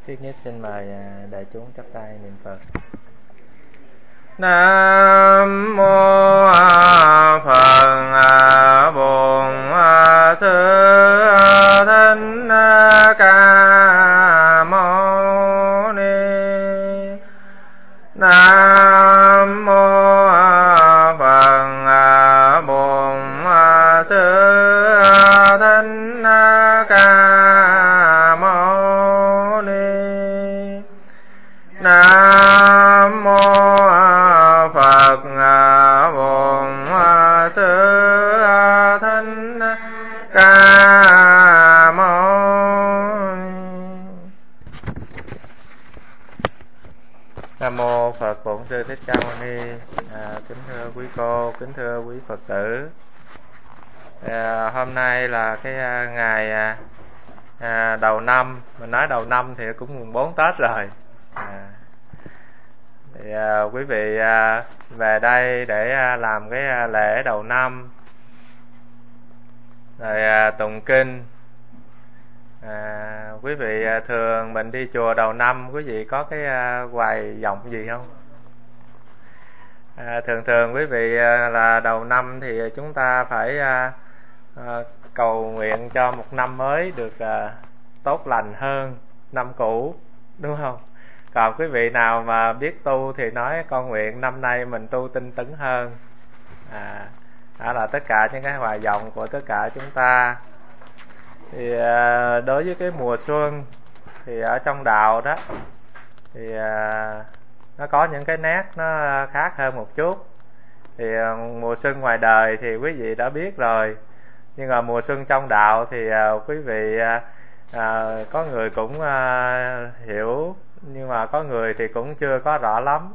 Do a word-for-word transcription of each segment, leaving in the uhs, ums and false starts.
Trước nhất xin mời đại chúng chắp tay niệm Phật. Nam mô Phật Bổn Sư Thích Ca Mâu Ni. Nam mô Phật Bổn Sư Thích Ca Mâu Ni. Nam mô Phật Bổn Sư Thích Ca Mâu Ni. Nam mô Phật Bổn Sư Thích Ca Mâu Ni. À, kính thưa quý cô, kính thưa quý Phật tử. À, hôm nay là cái ngày à, đầu năm, mình nói đầu năm thì cũng mùng bốn Tết rồi. À, thì à, quý vị à, về đây để à, làm cái à, lễ đầu năm, rồi à, tụng kinh. À, quý vị à, thường mình đi chùa đầu năm, quý vị có cái à, hoài vọng gì không? À, thường thường quý vị à, là đầu năm thì chúng ta phải à, à, cầu nguyện cho một năm mới được à, tốt lành hơn năm cũ, đúng không? Còn quý vị nào mà biết tu thì nói con nguyện năm nay mình tu tinh tấn hơn. À, đó là tất cả những cái hoài vọng của tất cả chúng ta. Thì à, đối với cái mùa xuân thì ở trong đạo đó thì à, nó có những cái nét nó khác hơn một chút. Thì à, mùa xuân ngoài đời thì quý vị đã biết rồi, nhưng mà mùa xuân trong đạo thì à, quý vị à, à, có người cũng à, hiểu, nhưng mà có người thì cũng chưa có rõ lắm.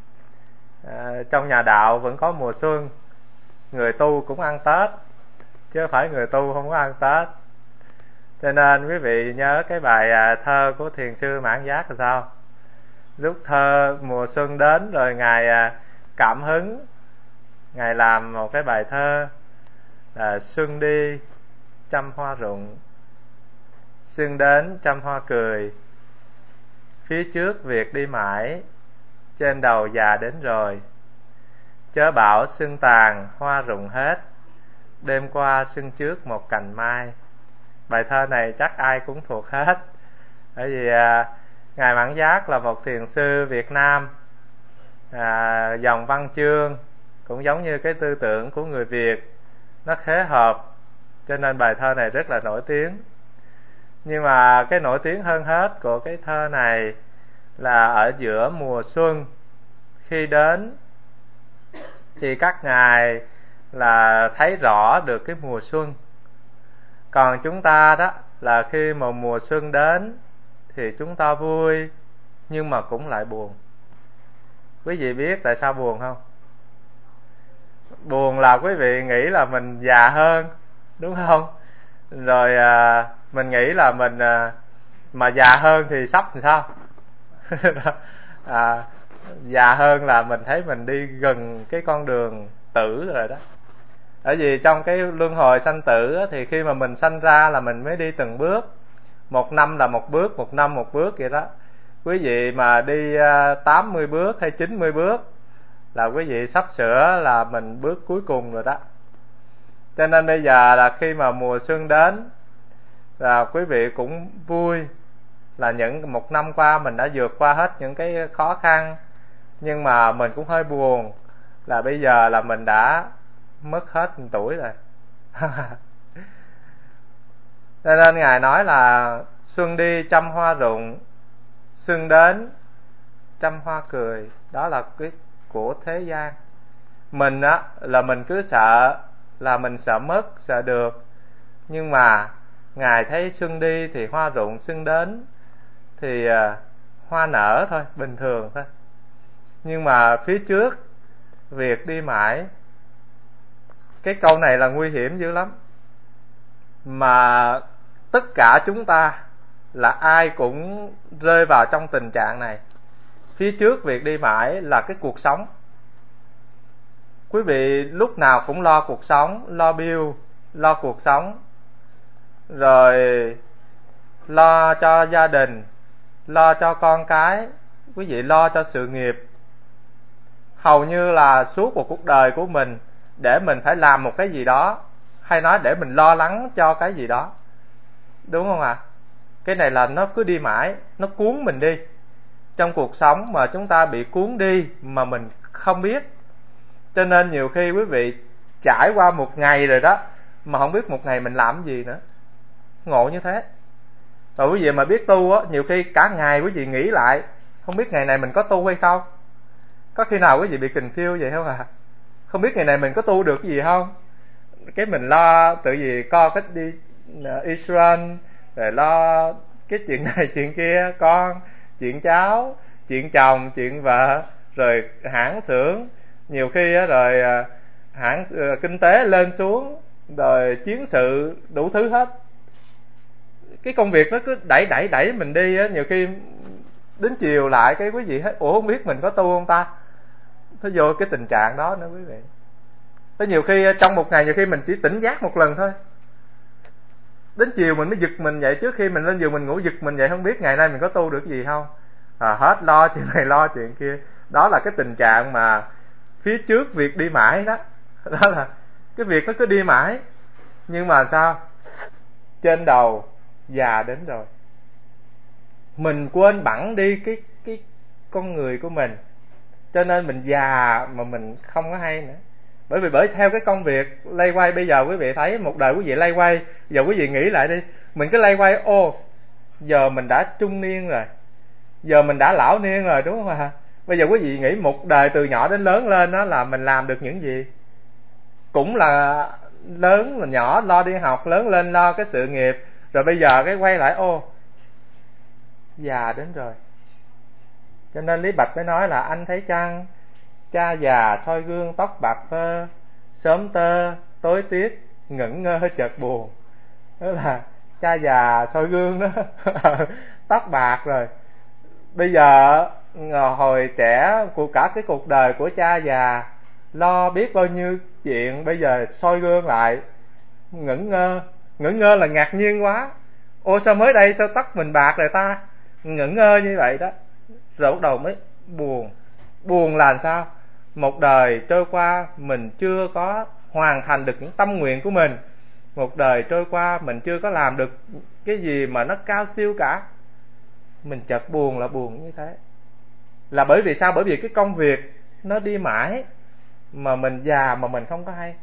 À, trong nhà đạo vẫn có mùa xuân, người tu cũng ăn Tết, chứ không phải người tu không có ăn Tết. Cho nên quý vị nhớ cái bài à, thơ của Thiền sư Mãn Giác là sao? Lúc thơ mùa xuân đến rồi Ngài à, cảm hứng, Ngài làm một cái bài thơ là: xuân đi trăm hoa rụng, xuân đến trăm hoa cười, phía trước việc đi mãi, trên đầu già đến rồi. Chớ bảo xuân tàn hoa rụng hết, đêm qua xuân trước một cành mai. Bài thơ này chắc ai cũng thuộc hết. Bởi vì à, Ngài Mãn Giác là một thiền sư Việt Nam, à, dòng văn chương cũng giống như cái tư tưởng của người Việt, nó khế hợp, cho nên bài thơ này rất là nổi tiếng. Nhưng mà cái nổi tiếng hơn hết của cái thơ này là ở giữa mùa xuân, khi đến thì các ngài là thấy rõ được cái mùa xuân. Còn chúng ta đó là khi mà mùa xuân đến thì chúng ta vui, nhưng mà cũng lại buồn. Quý vị biết tại sao buồn không? Buồn là quý vị nghĩ là mình già hơn, đúng không? Rồi à, mình nghĩ là mình à, mà già hơn thì sắp thì sao? à, già hơn là mình thấy mình đi gần cái con đường tử rồi đó. Bởi vì trong cái luân hồi sanh tử á, thì khi mà mình sanh ra là mình mới đi từng bước. Một năm là một bước, một năm một bước vậy đó. Quý vị mà đi tám mươi bước hay chín mươi bước là quý vị sắp sửa là mình bước cuối cùng rồi đó. Cho nên bây giờ là khi mà mùa xuân đến là quý vị cũng vui, là những một năm qua mình đã vượt qua hết những cái khó khăn, nhưng mà mình cũng hơi buồn là bây giờ là mình đã mất hết tuổi rồi. Cho nên Ngài nói là xuân đi trăm hoa rụng, xuân đến trăm hoa cười. Đó là cái của thế gian. Mình á là mình cứ sợ là mình sợ mất, sợ được. Nhưng mà Ngài thấy xuân đi thì hoa rụng, xuân đến thì à, hoa nở thôi, bình thường thôi. Nhưng mà phía trước việc đi mãi. Cái câu này là nguy hiểm dữ lắm. Mà tất cả chúng ta là ai cũng rơi vào trong tình trạng này. Phía trước việc đi mãi là cái cuộc sống. Quý vị lúc nào cũng lo cuộc sống, lo bill, lo cuộc sống, rồi lo cho gia đình, lo cho con cái, quý vị lo cho sự nghiệp. Hầu như là suốt một cuộc đời của mình để mình phải làm một cái gì đó, hay nói để mình lo lắng cho cái gì đó, đúng không ạ? À? Cái này là nó cứ đi mãi, nó cuốn mình đi. Trong cuộc sống mà chúng ta bị cuốn đi mà mình không biết. Cho nên nhiều khi quý vị trải qua một ngày rồi đó mà không biết một ngày mình làm gì nữa. Ngộ như thế. Rồi quý vị mà biết tu á, nhiều khi cả ngày quý vị nghĩ lại không biết ngày này mình có tu hay không. Có khi nào quý vị bị confuse vậy không à? Không biết ngày này mình có tu được cái gì không. Cái mình lo tự gì con thích đi Israel, rồi lo cái chuyện này chuyện kia, con, chuyện cháu, chuyện chồng, chuyện vợ, rồi hãng xưởng, nhiều khi á, rồi hãng kinh tế lên xuống, rồi chiến sự, đủ thứ hết. Cái công việc nó cứ đẩy đẩy đẩy mình đi á, nhiều khi đến chiều lại cái quý vị thấy ủa không biết mình có tu không ta. Nó vô cái tình trạng đó nữa quý vị. Tới nhiều khi trong một ngày nhiều khi mình chỉ tỉnh giác một lần thôi. Đến chiều mình mới giật mình dậy, trước khi mình lên giường mình ngủ giật mình dậy không biết ngày nay mình có tu được gì không. À, hết lo chuyện này lo chuyện kia. Đó là cái tình trạng mà phía trước việc đi mãi đó. Đó là cái việc nó cứ đi mãi. Nhưng mà sao? Trên đầu già đến rồi. Mình quên bẵng đi cái cái con người của mình. Cho nên mình già mà mình không có hay nữa. Bởi vì bởi theo cái công việc lay quay, bây giờ quý vị thấy một đời quý vị lay quay, giờ quý vị nghĩ lại đi, mình cứ lay quay, ô giờ mình đã trung niên rồi, giờ mình đã lão niên rồi, đúng không ạ? Bây giờ quý vị nghĩ một đời từ nhỏ đến lớn lên đó là mình làm được những gì? Cũng là lớn là nhỏ lo đi học, lớn lên lo cái sự nghiệp, rồi bây giờ cái quay lại ô già đến rồi. Cho nên Lý Bạch mới nói là anh thấy chăng, cha già soi gương tóc bạc phơ, sớm tơ tối tiết ngẩn ngơ chợt buồn. Đó là cha già soi gương đó. Tóc bạc rồi. Bây giờ hồi trẻ của cả cái cuộc đời của cha già lo biết bao nhiêu chuyện, bây giờ soi gương lại ngẩn ngơ. Ngẩn ngơ là ngạc nhiên quá. Ô sao mới đây sao tóc mình bạc rồi ta? Ngẩn ngơ như vậy đó. Rồi bắt đầu mới buồn. Buồn là sao? Một đời trôi qua mình chưa có hoàn thành được những tâm nguyện của mình. Một đời trôi qua mình chưa có làm được cái gì mà nó cao siêu cả. Mình chợt buồn là buồn như thế. Là bởi vì sao? Bởi vì cái công việc nó đi mãi mà mình già mà mình không có hay.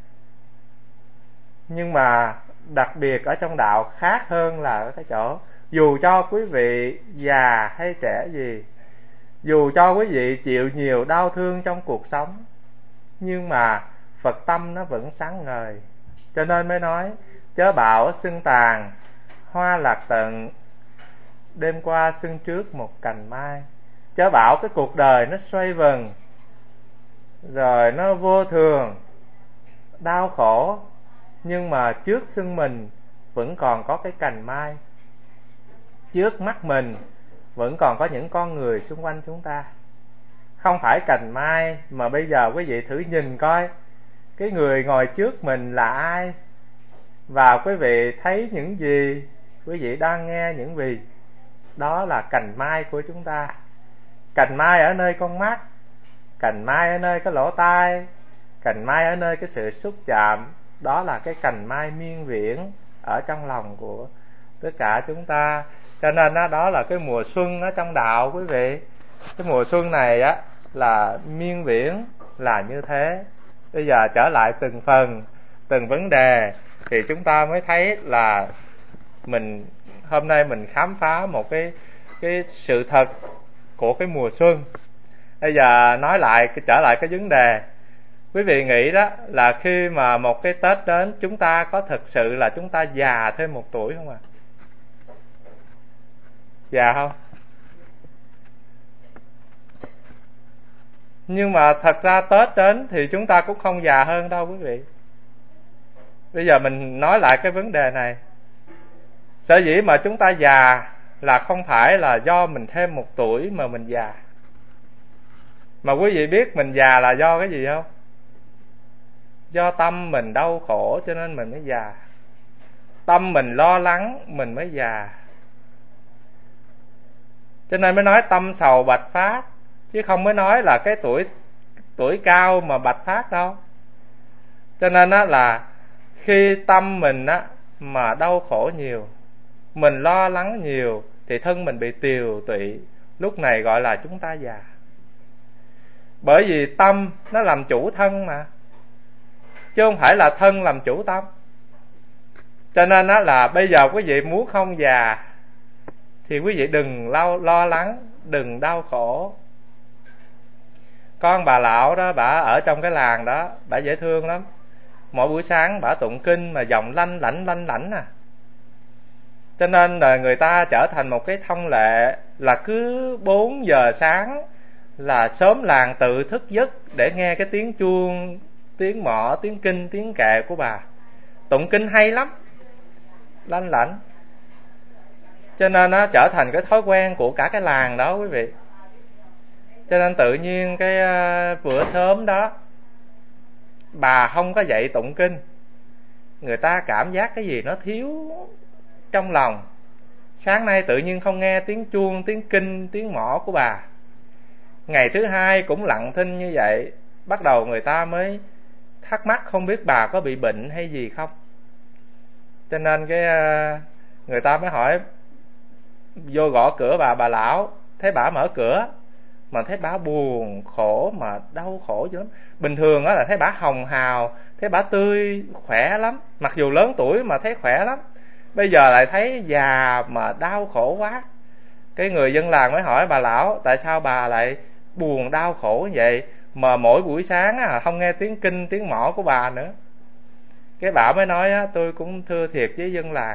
Nhưng mà đặc biệt ở trong đạo khác hơn là ở cái chỗ dù cho quý vị già hay trẻ gì, dù cho quý vị chịu nhiều đau thương trong cuộc sống, nhưng mà Phật tâm nó vẫn sáng ngời. Cho nên mới nói chớ bảo xưng tàn hoa lạc tận, đêm qua xưng trước một cành mai. Chớ bảo cái cuộc đời nó xoay vần, rồi nó vô thường, đau khổ, nhưng mà trước xưng mình vẫn còn có cái cành mai. Trước mắt mình vẫn còn có những con người xung quanh chúng ta. Không phải cành mai, mà bây giờ quý vị thử nhìn coi cái người ngồi trước mình là ai, và quý vị thấy những gì, quý vị đang nghe những gì. Đó là cành mai của chúng ta. Cành mai ở nơi con mắt, cành mai ở nơi cái lỗ tai, cành mai ở nơi cái sự xúc chạm. Đó là cái cành mai miên viễn ở trong lòng của tất cả chúng ta. Cho nên đó, đó là cái mùa xuân ở trong đạo quý vị. Cái mùa xuân này á là miên viễn là như thế. Bây giờ trở lại từng phần, từng vấn đề thì chúng ta mới thấy là mình hôm nay mình khám phá một cái cái sự thật của cái mùa xuân. Bây giờ nói lại trở lại cái vấn đề. Quý vị nghĩ đó là khi mà một cái Tết đến, chúng ta có thực sự là chúng ta già thêm một tuổi không ạ? À? Già không? Nhưng mà thật ra Tết đến thì chúng ta cũng không già hơn đâu quý vị. Bây giờ mình nói lại cái vấn đề này. Sở dĩ mà chúng ta già là không phải là do mình thêm một tuổi mà mình già. Mà quý vị biết mình già là do cái gì không? Do tâm mình đau khổ cho nên mình mới già. Tâm mình lo lắng mình mới già. Cho nên mới nói tâm sầu bạch phát, chứ không mới nói là cái tuổi tuổi cao mà bạch phát đâu. Cho nên á là khi tâm mình á mà đau khổ nhiều, mình lo lắng nhiều, thì thân mình bị tiều tụy, lúc này gọi là chúng ta già. Bởi vì tâm nó làm chủ thân mà, chứ không phải là thân làm chủ tâm. Cho nên á là bây giờ quý vị muốn không già thì quý vị đừng lo, lo lắng, đừng đau khổ. Con bà lão đó, bà ở trong cái làng đó, bà dễ thương lắm. Mỗi buổi sáng bà tụng kinh mà giọng lanh lảnh lanh lảnh à. Cho nên là người ta trở thành một cái thông lệ là cứ bốn giờ sáng là xóm làng tự thức giấc để nghe cái tiếng chuông, tiếng mõ, tiếng kinh, tiếng kệ của bà. Tụng kinh hay lắm, lanh lảnh. Cho nên nó trở thành cái thói quen của cả cái làng đó quý vị. Cho nên tự nhiên cái bữa sớm đó bà không có dậy tụng kinh, người ta cảm giác cái gì nó thiếu trong lòng. Sáng nay tự nhiên không nghe tiếng chuông, tiếng kinh, tiếng mõ của bà. Ngày thứ hai cũng lặng thinh như vậy. Bắt đầu người ta mới thắc mắc không biết bà có bị bệnh hay gì không. Cho nên cái người ta mới hỏi, vô gõ cửa bà bà lão, thấy bà mở cửa mà thấy bà buồn khổ mà đau khổ dữ lắm. Bình thường á là thấy bà hồng hào, thấy bà tươi khỏe lắm, mặc dù lớn tuổi mà thấy khỏe lắm. Bây giờ lại thấy già mà đau khổ quá. Cái người dân làng mới hỏi bà lão, tại sao bà lại buồn đau khổ như vậy, mà mỗi buổi sáng á, không nghe tiếng kinh, tiếng mõ của bà nữa. Cái bà mới nói á, tôi cũng thưa thiệt với dân làng,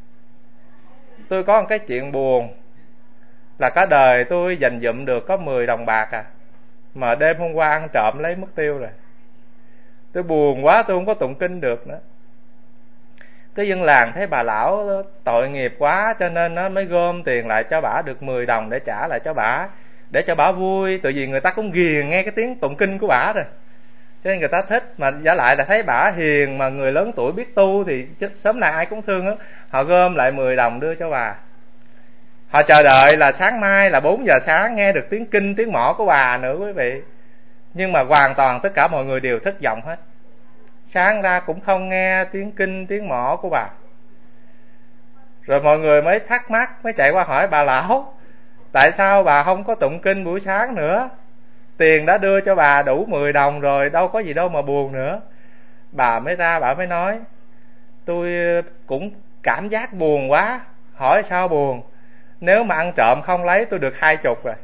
tôi có một cái chuyện buồn là cả đời tôi dành dụm được có mười đồng bạc à, mà đêm hôm qua ăn trộm lấy mất tiêu rồi. Tôi buồn quá, tôi không có tụng kinh được nữa. Cái dân làng thấy bà lão tội nghiệp quá, cho nên nó mới gom tiền lại cho bà được mười đồng để trả lại cho bà, để cho bà vui. Tự vì người ta cũng ghiền nghe cái tiếng tụng kinh của bà rồi, cho nên người ta thích. Mà giả lại là thấy bà hiền, mà người lớn tuổi biết tu thì sớm nào ai cũng thương đó. Họ gom lại mười đồng đưa cho bà. Họ chờ đợi là sáng mai là bốn giờ sáng nghe được tiếng kinh, tiếng mõ của bà nữa quý vị. Nhưng mà hoàn toàn tất cả mọi người đều thất vọng hết. Sáng ra cũng không nghe tiếng kinh, tiếng mõ của bà. Rồi mọi người mới thắc mắc, mới chạy qua hỏi bà lão, tại sao bà không có tụng kinh buổi sáng nữa? Tiền đã đưa cho bà đủ mười đồng rồi, đâu có gì đâu mà buồn nữa. Bà mới ra, bà mới nói, tôi cũng cảm giác buồn quá. Hỏi sao buồn? Nếu mà ăn trộm không lấy tôi được hai chục rồi.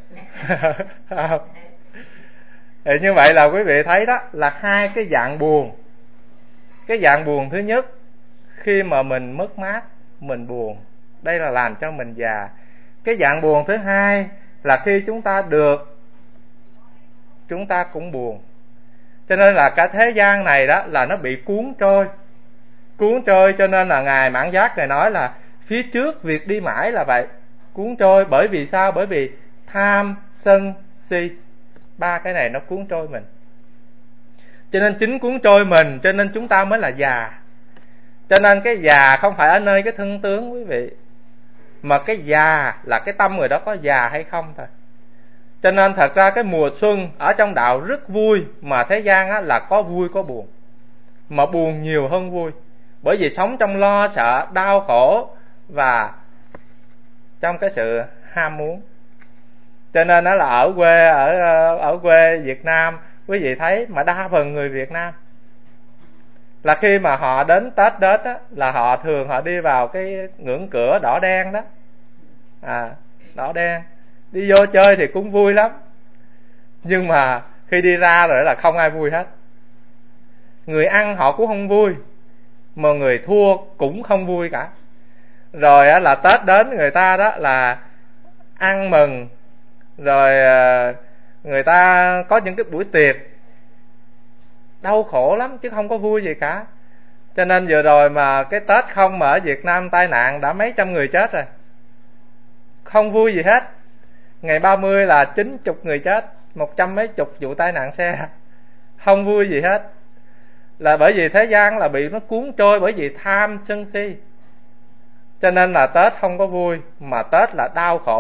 Thì như vậy là quý vị thấy đó là hai cái dạng buồn. Cái dạng buồn thứ nhất, khi mà mình mất mát, mình buồn, đây là làm cho mình già. Cái dạng buồn thứ hai là khi chúng ta được, chúng ta cũng buồn. Cho nên là cả thế gian này đó là nó bị cuốn trôi. Cuốn trôi, cho nên là Ngài Mãn Giác Ngài nói là phía trước việc đi mãi là vậy. Cuốn trôi, bởi vì sao? Bởi vì tham, sân, si, ba cái này nó cuốn trôi mình. Cho nên chính cuốn trôi mình, cho nên chúng ta mới là già. Cho nên cái già không phải ở nơi cái thân tướng quý vị, mà cái già là cái tâm người đó có già hay không thôi. Cho nên thật ra cái mùa xuân ở trong đạo rất vui, mà thế gian á, là có vui có buồn, mà buồn nhiều hơn vui. Bởi vì sống trong lo sợ, đau khổ và trong cái sự ham muốn. Cho nên đó là ở quê, ở ở quê Việt Nam, quý vị thấy mà đa phần người Việt Nam là khi mà họ đến Tết đến á, là họ thường họ đi vào cái ngưỡng cửa đỏ đen đó, à đỏ đen, đi vô chơi thì cũng vui lắm, nhưng mà khi đi ra rồi là không ai vui hết. Người ăn họ cũng không vui, mà người thua cũng không vui cả. Rồi á, là Tết đến người ta đó là ăn mừng, rồi người ta có những cái buổi tiệc đau khổ lắm chứ không có vui gì cả. Cho nên vừa rồi mà cái Tết không mà ở Việt Nam tai nạn đã mấy trăm người chết rồi, không vui gì hết. Ngày ba mươi là chín chục người chết, một trăm mấy chục vụ tai nạn xe, không vui gì hết. Là bởi vì thế gian là bị nó cuốn trôi bởi vì tham sân si. Cho nên là Tết không có vui, mà Tết là đau khổ.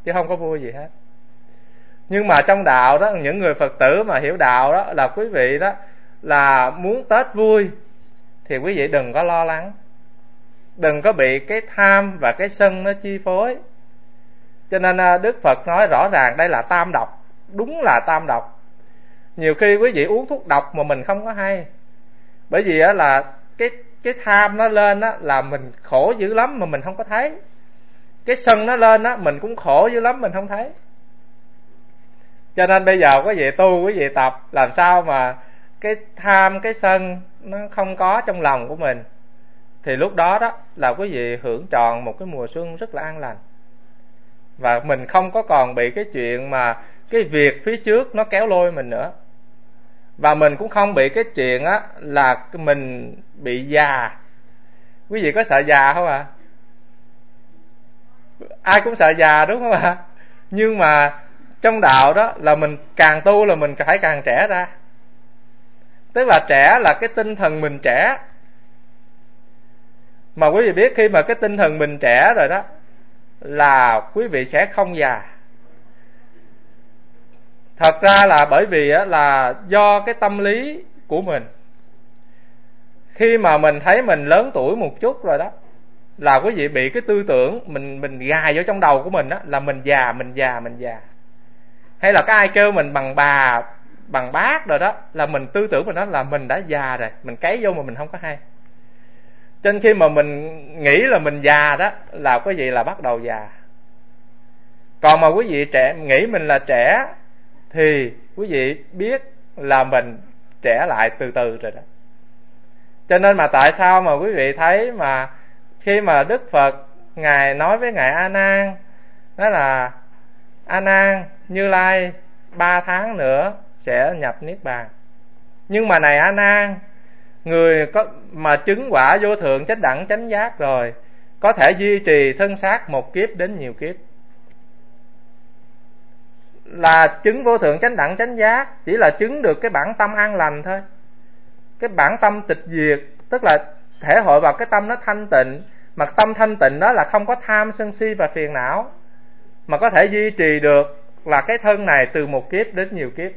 chứ không có vui gì hết. Nhưng mà trong đạo đó, những người Phật tử mà hiểu đạo đó là quý vị đó là muốn Tết vui thì quý vị đừng có lo lắng, đừng có bị cái tham và cái sân nó chi phối. Cho nên Đức Phật nói rõ ràng đây là tam độc, đúng là tam độc. Nhiều khi quý vị uống thuốc độc mà mình không có hay, bởi vì là cái cái tham nó lên đó là mình khổ dữ lắm mà mình không có thấy, cái sân nó lên đó mình cũng khổ dữ lắm mình không thấy. Cho nên bây giờ quý vị tu, quý vị tập làm sao mà cái tham cái sân nó không có trong lòng của mình, thì lúc đó đó là quý vị hưởng trọn một cái mùa xuân rất là an lành. Và mình không có còn bị cái chuyện mà cái việc phía trước nó kéo lôi mình nữa. Và mình cũng không bị cái chuyện á là mình bị già. Quý vị có sợ già không ạ? À? Ai cũng sợ già đúng không ạ? À? Nhưng mà trong đạo đó là mình càng tu là mình phải càng trẻ ra. Tức là trẻ là cái tinh thần mình trẻ. Mà quý vị biết khi mà cái tinh thần mình trẻ rồi đó là quý vị sẽ không già. Thật ra là bởi vì là do cái tâm lý của mình. Khi mà mình thấy mình lớn tuổi một chút rồi đó là quý vị bị cái tư tưởng mình mình gài vô trong đầu của mình đó là mình già, mình già, mình già. Hay là cái ai kêu mình bằng bà, bằng bác rồi đó là mình tư tưởng mình đó là mình đã già rồi, mình cấy vô mà mình không có hay. Cho nên khi mà mình nghĩ là mình già đó là quý vị là bắt đầu già. Còn mà quý vị trẻ nghĩ mình là trẻ thì quý vị biết là mình trẻ lại từ từ rồi đó. Cho nên mà tại sao mà quý vị thấy mà khi mà Đức Phật Ngài nói với Ngài A Nan, đó là A Nan, Như Lai ba tháng nữa sẽ nhập Niết Bàn. Nhưng mà này A Nan, người có mà chứng quả vô thượng chánh đẳng chánh giác rồi có thể duy trì thân xác một kiếp đến nhiều kiếp. Là chứng vô thượng chánh đẳng chánh giác chỉ là chứng được cái bản tâm an lành thôi, cái bản tâm tịch diệt, tức là thể hội vào cái tâm nó thanh tịnh. Mà tâm thanh tịnh đó là không có tham sân si và phiền não, mà có thể duy trì được là cái thân này từ một kiếp đến nhiều kiếp.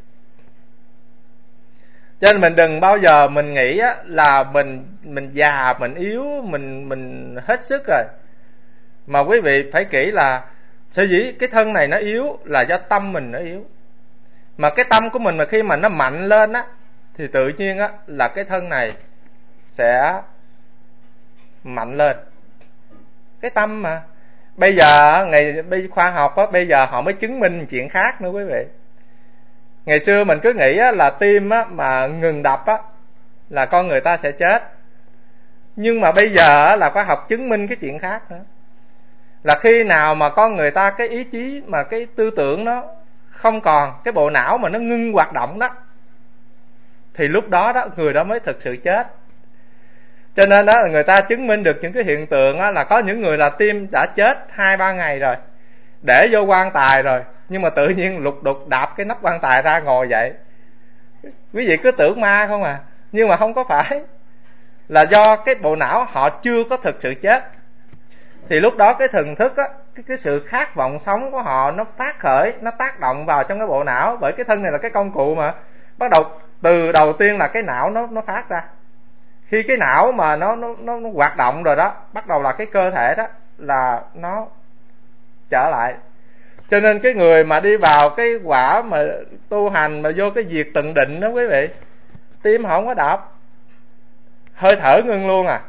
Cho nên mình đừng bao giờ mình nghĩ á, là mình mình già, mình yếu, mình mình hết sức rồi. Mà quý vị phải kỹ là sở dĩ cái thân này nó yếu là do tâm mình nó yếu. Mà cái tâm của mình mà khi mà nó mạnh lên á thì tự nhiên á là cái thân này sẽ mạnh lên. Cái tâm mà bây giờ ngày bây khoa học á, bây giờ họ mới chứng minh chuyện khác nữa quý vị. Ngày xưa mình cứ nghĩ á, là tim á, mà ngừng đập á, là con người ta sẽ chết. Nhưng mà bây giờ á, là khoa học chứng minh cái chuyện khác nữa. Là khi nào mà con người ta cái ý chí mà cái tư tưởng nó không còn, cái bộ não mà nó ngưng hoạt động đó, thì lúc đó đó người đó mới thực sự chết. Cho nên đó là người ta chứng minh được những cái hiện tượng á, là có những người là tim đã chết hai ba ngày rồi, để vô quan tài rồi, nhưng mà tự nhiên lục đục đạp cái nắp quan tài ra ngồi dậy. Quý vị cứ tưởng ma không à, nhưng mà không có phải, là do cái bộ não họ chưa có thực sự chết. Thì lúc đó cái thần thức á, cái, cái sự khát vọng sống của họ nó phát khởi, nó tác động vào trong cái bộ não. Bởi cái thân này là cái công cụ mà bắt đầu từ đầu tiên là cái não nó nó phát ra. Khi cái não mà nó nó nó, nó hoạt động rồi đó, bắt đầu là cái cơ thể đó là nó trở lại. Cho nên cái người mà đi vào cái quả mà tu hành mà vô cái diệt tận định đó quý vị, tim họ không có đập, hơi thở ngưng luôn à.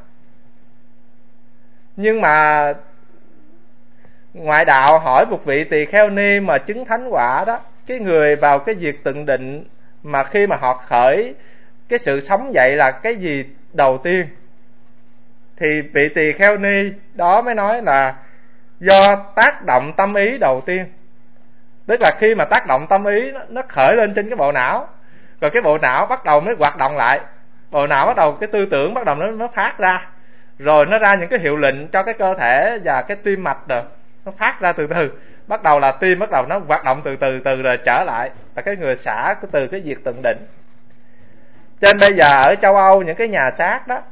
Nhưng mà ngoại đạo hỏi một vị tỳ kheo ni mà chứng thánh quả đó, cái người vào cái diệt tận định mà khi mà họ khởi cái sự sống dậy là cái gì đầu tiên, thì vị tỳ kheo ni đó mới nói là do tác động tâm ý đầu tiên. Tức là khi mà tác động tâm ý nó, nó khởi lên trên cái bộ não, rồi cái bộ não bắt đầu mới hoạt động lại. Bộ não bắt đầu cái tư tưởng bắt đầu nó, nó phát ra, rồi nó ra những cái hiệu lệnh cho cái cơ thể và cái tim mạch rồi nó phát ra từ từ. Bắt đầu là tim bắt đầu nó hoạt động từ từ từ rồi trở lại, và cái người xả từ cái diệt tận định. Cho nên bây giờ ở châu Âu những cái nhà xác đó,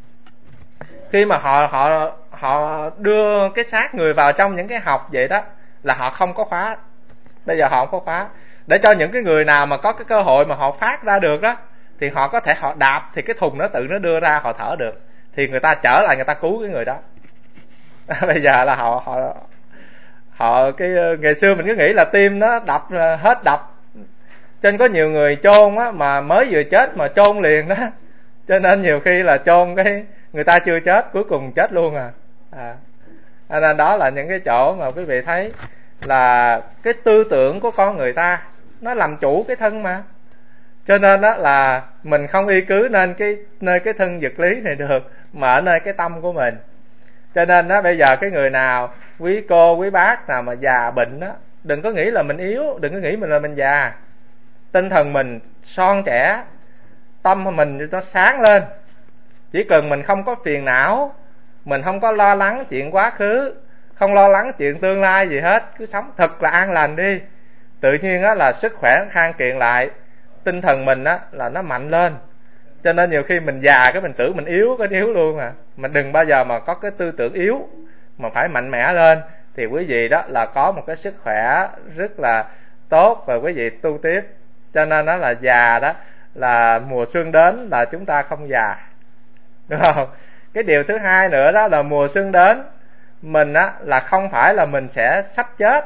khi mà họ họ họ đưa cái xác người vào trong những cái học vậy đó, là họ không có khóa. Bây giờ họ không có khóa, để cho những cái người nào mà có cái cơ hội mà họ phát ra được đó, thì họ có thể họ đạp thì cái thùng nó tự nó đưa ra, họ thở được, thì người ta trở lại người ta cứu cái người đó. Bây giờ là họ họ họ cái ngày xưa mình cứ nghĩ là tim nó đập hết đập, cho nên có nhiều người chôn á mà mới vừa chết mà chôn liền đó, cho nên nhiều khi là chôn cái người ta chưa chết cuối cùng chết luôn à. à nên đó là những cái chỗ mà quý vị thấy là cái tư tưởng của con người ta nó làm chủ cái thân mà, cho nên đó là mình không y cứ nên cái nơi cái thân vật lý này được, mà ở nơi cái tâm của mình. Cho nên đó bây giờ cái người nào quý cô quý bác nào mà già bệnh đó, đừng có nghĩ là mình yếu, đừng có nghĩ mình là mình già. Tinh thần mình son trẻ, tâm mình nó sáng lên, chỉ cần mình không có phiền não, mình không có lo lắng chuyện quá khứ, không lo lắng chuyện tương lai gì hết, cứ sống thật là an lành đi, tự nhiên á là sức khỏe khang kiện lại, tinh thần mình á là nó mạnh lên. Cho nên nhiều khi mình già cái mình tưởng mình yếu, cái yếu luôn à. Mình đừng bao giờ mà có cái tư tưởng yếu, mà phải mạnh mẽ lên, thì quý vị đó là có một cái sức khỏe rất là tốt và quý vị tu tiếp. Cho nên đó là già đó là mùa xuân đến là chúng ta không già, đúng không? Cái điều thứ hai nữa đó là mùa xuân đến mình á là không phải là mình sẽ sắp chết.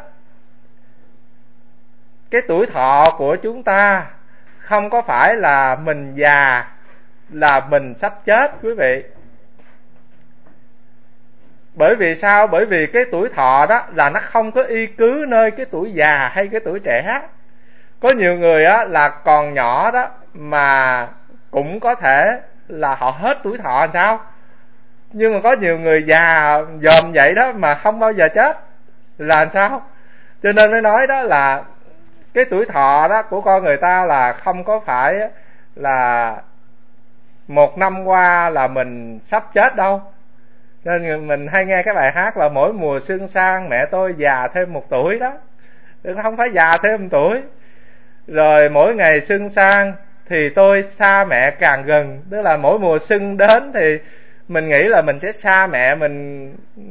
Cái tuổi thọ của chúng ta không có phải là mình già là mình sắp chết quý vị. Bởi vì sao? Bởi vì cái tuổi thọ đó là nó không có y cứ nơi cái tuổi già hay cái tuổi trẻ. Có nhiều người á là còn nhỏ đó mà cũng có thể là họ hết tuổi thọ làm sao, nhưng mà có nhiều người già dòm vậy đó mà không bao giờ chết là làm sao. Cho nên mới nói đó là cái tuổi thọ đó của con người ta là không có phải là một năm qua là mình sắp chết đâu. Nên mình hay nghe cái bài hát là mỗi mùa xuân sang mẹ tôi già thêm một tuổi đó, không phải già thêm một tuổi. Rồi mỗi ngày xuân sang thì tôi xa mẹ càng gần, tức là mỗi mùa xuân đến thì mình nghĩ là mình sẽ xa mẹ, mình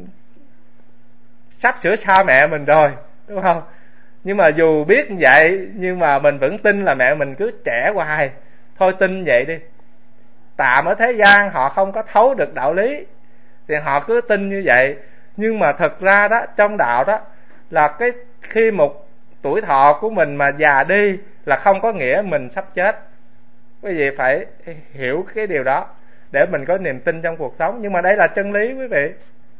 sắp sửa xa mẹ mình rồi, đúng không? Nhưng mà dù biết như vậy nhưng mà mình vẫn tin là mẹ mình cứ trẻ hoài. Thôi tin vậy đi. Tạm ở thế gian họ không có thấu được đạo lý thì họ cứ tin như vậy. Nhưng mà thật ra đó, trong đạo đó là cái khi một tuổi thọ của mình mà già đi là không có nghĩa mình sắp chết. Quý vị phải hiểu cái điều đó để mình có niềm tin trong cuộc sống. Nhưng mà đây là chân lý quý vị.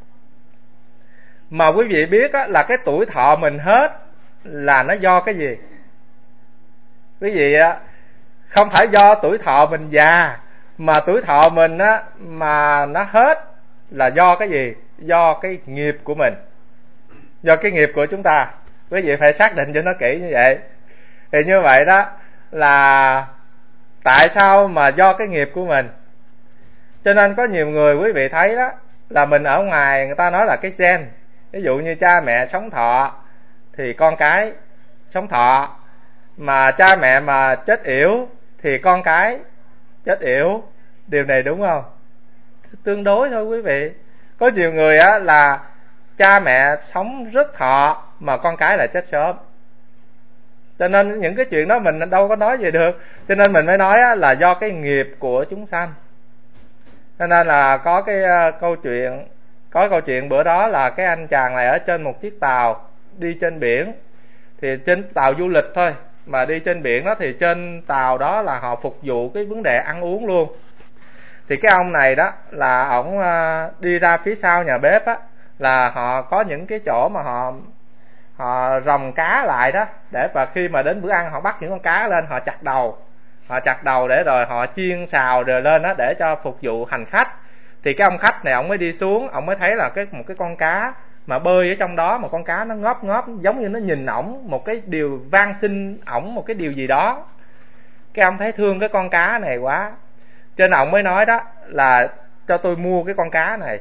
Mà quý vị biết á, là cái tuổi thọ mình hết là nó do cái gì? Quý vị á, không phải do tuổi thọ mình già, mà tuổi thọ mình á mà nó hết là do cái gì? Do cái nghiệp của mình, do cái nghiệp của chúng ta. Quý vị phải xác định cho nó kỹ như vậy. Thì như vậy đó là tại sao mà do cái nghiệp của mình. Cho nên có nhiều người quý vị thấy đó là mình ở ngoài người ta nói là cái gen. Ví dụ như cha mẹ sống thọ thì con cái sống thọ, mà cha mẹ mà chết yểu thì con cái chết yểu. Điều này đúng không? Tương đối thôi quý vị. Có nhiều người á là cha mẹ sống rất thọ mà con cái lại chết sớm. Cho nên những cái chuyện đó mình đâu có nói gì được. Cho nên mình mới nói á, là do cái nghiệp của chúng sanh. Cho nên là có cái uh, câu chuyện Có câu chuyện bữa đó là cái anh chàng này ở trên một chiếc tàu đi trên biển. Thì trên tàu du lịch thôi, mà đi trên biển đó thì trên tàu đó là họ phục vụ cái vấn đề ăn uống luôn. Thì cái ông này đó là ổng uh, đi ra phía sau nhà bếp á, là họ có những cái chỗ mà họ họ ròng cá lại đó, để và khi mà đến bữa ăn họ bắt những con cá lên, họ chặt đầu họ chặt đầu để rồi họ chiên xào rồi lên đó để cho phục vụ hành khách. Thì cái ông khách này ông mới đi xuống, ông mới thấy là cái một cái con cá mà bơi ở trong đó, mà con cá nó ngóp ngóp giống như nó nhìn ổng một cái điều van xin ổng một cái điều gì đó. Cái ông thấy thương cái con cá này quá, cho nên ông mới nói đó là cho tôi mua cái con cá này,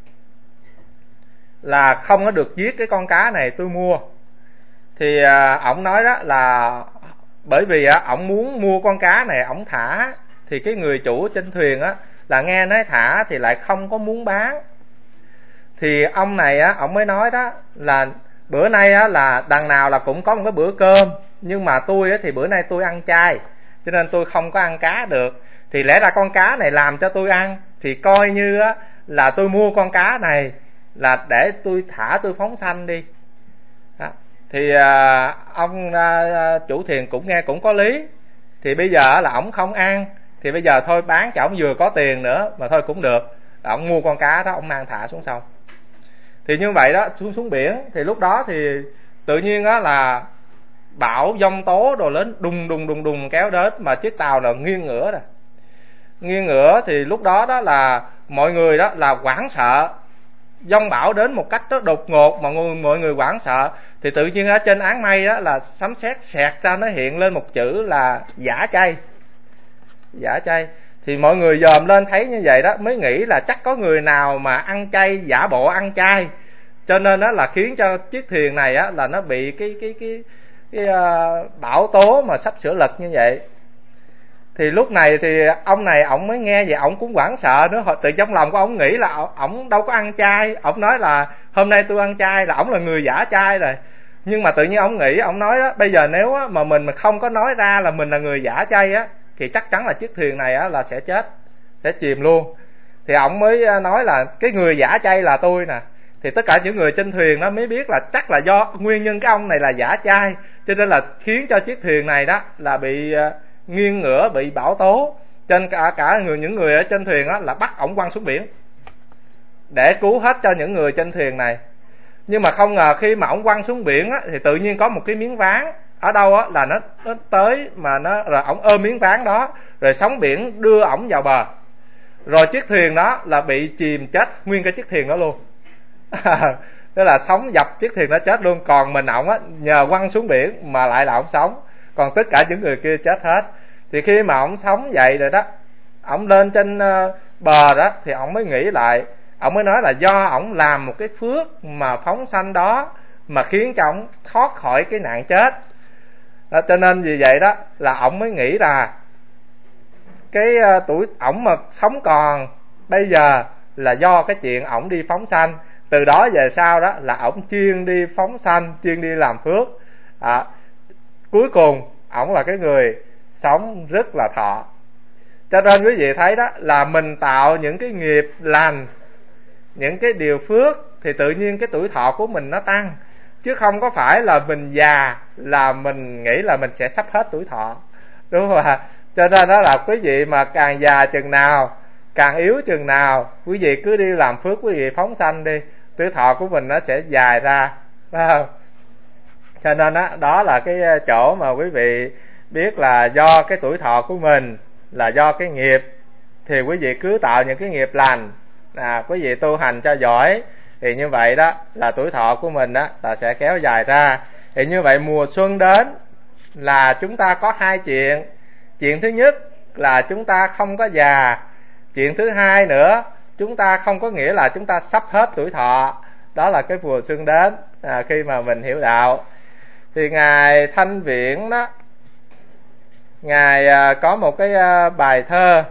là không có được giết cái con cá này, tôi mua. Thì à, ổng nói đó là bởi vì á ổng muốn mua con cá này ổng thả, thì cái người chủ trên thuyền á là nghe nói thả thì lại không có muốn bán. Thì ông này á ổng mới nói đó là bữa nay á là đằng nào là cũng có một cái bữa cơm, nhưng mà tôi á thì bữa nay tôi ăn chay, cho nên tôi không có ăn cá được. Thì lẽ ra con cá này làm cho tôi ăn, thì coi như á là tôi mua con cá này là để tôi thả tôi phóng sanh đi. Đó. Thì à, ông à, chủ thiền cũng nghe cũng có lý. Thì bây giờ là ổng không ăn, thì bây giờ thôi bán cho ổng vừa có tiền nữa mà thôi cũng được. Ổng mua con cá đó, ổng mang thả xuống sông. Thì như vậy đó, xuống xuống biển, thì lúc đó thì tự nhiên á là bão giông tố đồ lớn đùng đùng đùng đùng kéo đến, mà chiếc tàu là nghiêng ngửa rồi. Nghiêng ngửa thì lúc đó đó là mọi người đó là hoảng sợ. Giông bão đến một cách đó đột ngột mà mọi người hoảng sợ. Thì tự nhiên ở trên áng mây đó là sấm sét xẹt ra, nó hiện lên một chữ là giả chay. Giả chay. Thì mọi người dòm lên thấy như vậy đó mới nghĩ là chắc có người nào mà ăn chay, giả bộ ăn chay, cho nên đó là khiến cho chiếc thuyền này á là nó bị cái cái cái cái uh, bão tố mà sắp sửa lật như vậy. Thì lúc này thì ông này ổng mới nghe vậy, ổng cũng hoảng sợ nữa. Từ trong lòng của ổng nghĩ là ổng đâu có ăn chay, ổng nói là hôm nay tôi ăn chay, là ổng là người giả chay rồi. Nhưng mà tự nhiên ổng nghĩ, ổng nói đó, bây giờ nếu á, mà mình mà không có nói ra là mình là người giả chay á, thì chắc chắn là chiếc thuyền này á là sẽ chết, sẽ chìm luôn. Thì ổng mới nói là cái người giả chay là tôi nè. Thì tất cả những người trên thuyền đó mới biết là chắc là do nguyên nhân cái ông này là giả chay, cho nên là khiến cho chiếc thuyền này đó là bị nghiêng ngửa, bị bão tố. Trên cả cả người những người ở trên thuyền đó là bắt ổng quăng xuống biển để cứu hết cho những người trên thuyền này. Nhưng mà không ngờ khi mà ổng quăng xuống biển á, thì tự nhiên có một cái miếng ván ở đâu á là nó, nó tới mà nó rồi ổng ôm miếng ván đó, rồi sóng biển đưa ổng vào bờ, rồi chiếc thuyền đó là bị chìm chết nguyên cái chiếc thuyền đó luôn. Tức là sóng dập chiếc thuyền đó chết luôn, còn mình ổng á nhờ quăng xuống biển mà lại là ổng sống, còn tất cả những người kia chết hết. Thì khi mà ổng sống vậy rồi đó, ổng lên trên bờ đó thì ổng mới nghĩ lại, ổng mới nói là do ổng làm một cái phước mà phóng sanh đó mà khiến cho ổng thoát khỏi cái nạn chết đó. Cho nên vì vậy đó là ổng mới nghĩ là cái uh, tuổi ổng mà sống còn bây giờ là do cái chuyện ổng đi phóng sanh. Từ đó về sau đó là ổng chuyên đi phóng sanh, chuyên đi làm phước à, cuối cùng ổng là cái người sống rất là thọ. Cho nên quý vị thấy đó là mình tạo những cái nghiệp lành, những cái điều phước, thì tự nhiên cái tuổi thọ của mình nó tăng, chứ không có phải là mình già là mình nghĩ là mình sẽ sắp hết tuổi thọ, đúng không ạ? Cho nên đó là quý vị mà càng già chừng nào, càng yếu chừng nào, quý vị cứ đi làm phước, quý vị phóng sanh đi, tuổi thọ của mình nó sẽ dài ra, phải không? Cho nên đó, đó là cái chỗ mà quý vị biết là do cái tuổi thọ của mình là do cái nghiệp, thì quý vị cứ tạo những cái nghiệp lành, à, quý vị tu hành cho giỏi, thì như vậy đó là tuổi thọ của mình đó là sẽ kéo dài ra. Thì như vậy mùa xuân đến là chúng ta có hai chuyện. Chuyện thứ nhất là chúng ta không có già. Chuyện thứ hai nữa, chúng ta không có nghĩa là chúng ta sắp hết tuổi thọ. Đó là cái mùa xuân đến à, khi mà mình hiểu đạo. Thì ngài Thanh Viễn đó, ngài à, có một cái à, bài thơ: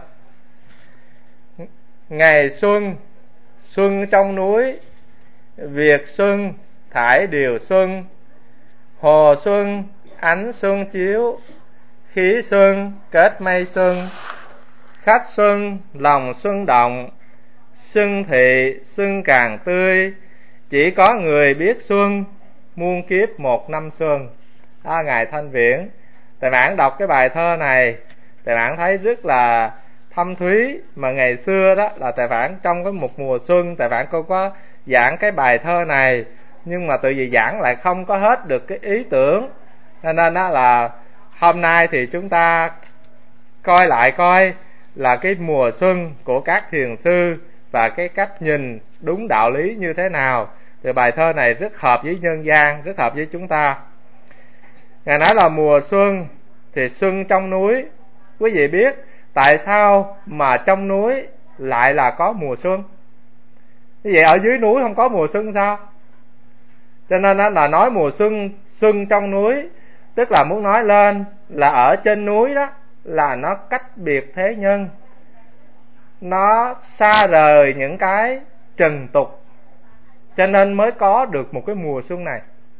ngày xuân, xuân trong núi, việc xuân thải điều xuân, hồ xuân ánh xuân chiếu, khí xuân kết mây xuân, khách xuân lòng xuân động, xuân thị xuân càng tươi, chỉ có người biết xuân, muôn kiếp một năm xuân. À, ngài Thanh Viễn, Thầy Mãn đọc cái bài thơ này, Thầy Mãn thấy rất là thâm thúy. Mà ngày xưa đó là Thầy Mãn trong cái một mùa xuân, Thầy Mãn cô có giảng cái bài thơ này, nhưng mà tự vì giảng lại không có hết được cái ý tưởng, cho nên đó là hôm nay thì chúng ta coi lại coi là cái mùa xuân của các thiền sư và cái cách nhìn đúng đạo lý như thế nào. Thì bài thơ này rất hợp với nhân gian, rất hợp với chúng ta. Ngài nói là mùa xuân thì xuân trong núi. Quý vị biết tại sao mà trong núi lại là có mùa xuân? Như vậy ở dưới núi không có mùa xuân sao? Cho nên đó là nói mùa xuân, xuân trong núi, tức là muốn nói lên là ở trên núi đó là nó cách biệt thế nhân, nó xa rời những cái trần tục, cho nên mới có được một cái mùa xuân này.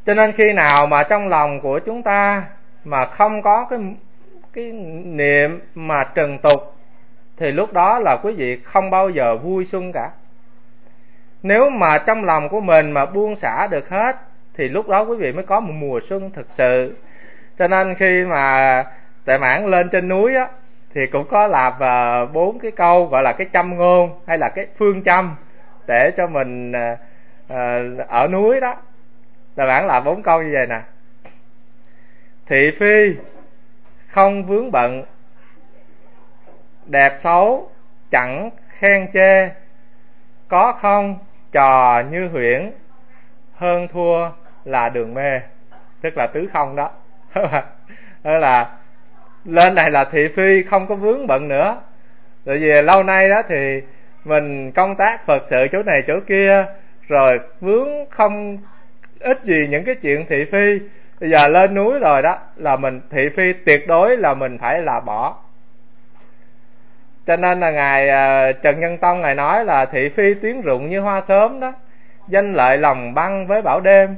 Cho nên khi nào mà trong lòng của chúng ta mà không có cái cái niệm mà trần tục, thì lúc đó là quý vị không bao giờ vui xuân cả. Nếu mà trong lòng của mình mà buông xả được hết, thì lúc đó quý vị mới có một mùa xuân thực sự. Cho nên khi mà Tuệ Mãn lên trên núi á, thì cũng có làm bốn cái câu gọi là cái châm ngôn hay là cái phương châm để cho mình uh, ở núi đó. Tuệ Mãn làm bốn câu như vậy nè: thị phi không vướng bận, đẹp xấu chẳng khen chê, có không trò như huyễn, hơn thua là đường mê. Tức là tứ không đó. Đó là lên này là thị phi không có vướng bận nữa. Tại vì lâu nay đó thì mình công tác Phật sự chỗ này chỗ kia, rồi vướng không ít gì những cái chuyện thị phi. Bây giờ lên núi rồi đó là mình thị phi tuyệt đối là mình phải là bỏ. Cho nên là ngài Trần Nhân Tông ngài nói là thị phi tuyến rụng như hoa sớm đó, danh lợi lòng băng với bão đêm.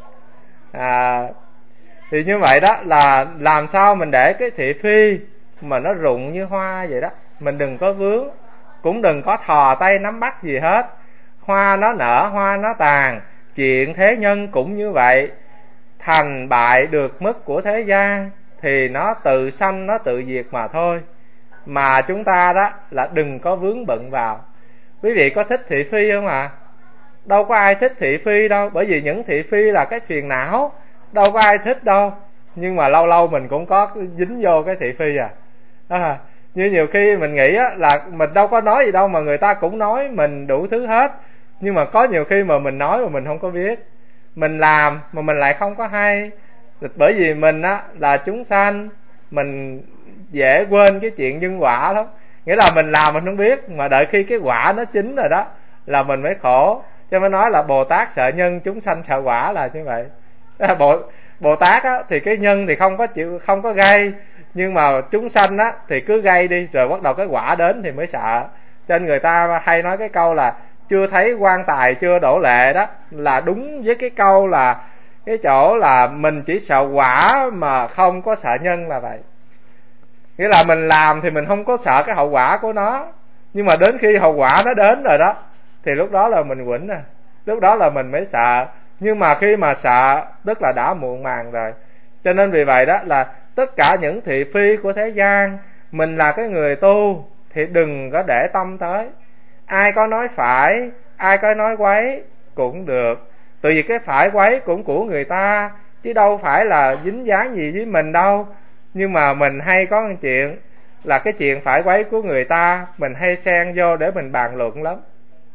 À, thì như vậy đó là làm sao mình để cái thị phi mà nó rụng như hoa vậy đó. Mình đừng có vướng, cũng đừng có thò tay nắm bắt gì hết. Hoa nó nở, hoa nó tàn, chuyện thế nhân cũng như vậy. Thành bại được mất của thế gian thì nó tự sanh, nó tự diệt mà thôi. Mà chúng ta đó là đừng có vướng bận vào. Quý vị có thích thị phi không ạ? À? Đâu có ai thích thị phi đâu. Bởi vì những thị phi là cái phiền não, đâu có ai thích đâu. Nhưng mà lâu lâu mình cũng có dính vô cái thị phi à, à như nhiều khi mình nghĩ á, là mình đâu có nói gì đâu mà người ta cũng nói mình đủ thứ hết. Nhưng mà có nhiều khi mà mình nói mà mình không có biết, mình làm mà mình lại không có hay. Bởi vì mình á là chúng sanh, mình dễ quên cái chuyện nhân quả lắm. Nghĩa là mình làm mình không biết, mà đợi khi cái quả nó chín rồi đó là mình mới khổ. Cho nên nói là Bồ Tát sợ nhân, chúng sanh sợ quả là như vậy. Bộ Bồ Tát á thì cái nhân thì không có chịu, không có gây, nhưng mà chúng sanh á thì cứ gây đi, rồi bắt đầu cái quả đến thì mới sợ. Cho nên người ta hay nói cái câu là chưa thấy quan tài chưa đổ lệ đó, là đúng với cái câu là cái chỗ là mình chỉ sợ quả mà không có sợ nhân là vậy. Nghĩa là mình làm thì mình không có sợ cái hậu quả của nó, nhưng mà đến khi hậu quả nó đến rồi đó thì lúc đó là mình quỵnh rồi, lúc đó là mình mới sợ. Nhưng mà khi mà sợ tức là đã muộn màng rồi. Cho nên vì vậy đó là tất cả những thị phi của thế gian, mình là cái người tu thì đừng có để tâm tới. Ai có nói phải, ai có nói quấy cũng được. Tại vì cái phải quấy cũng của người ta, chứ đâu phải là dính dáng gì với mình đâu. Nhưng mà mình hay có một chuyện là cái chuyện phải quấy của người ta mình hay xen vô để mình bàn luận lắm.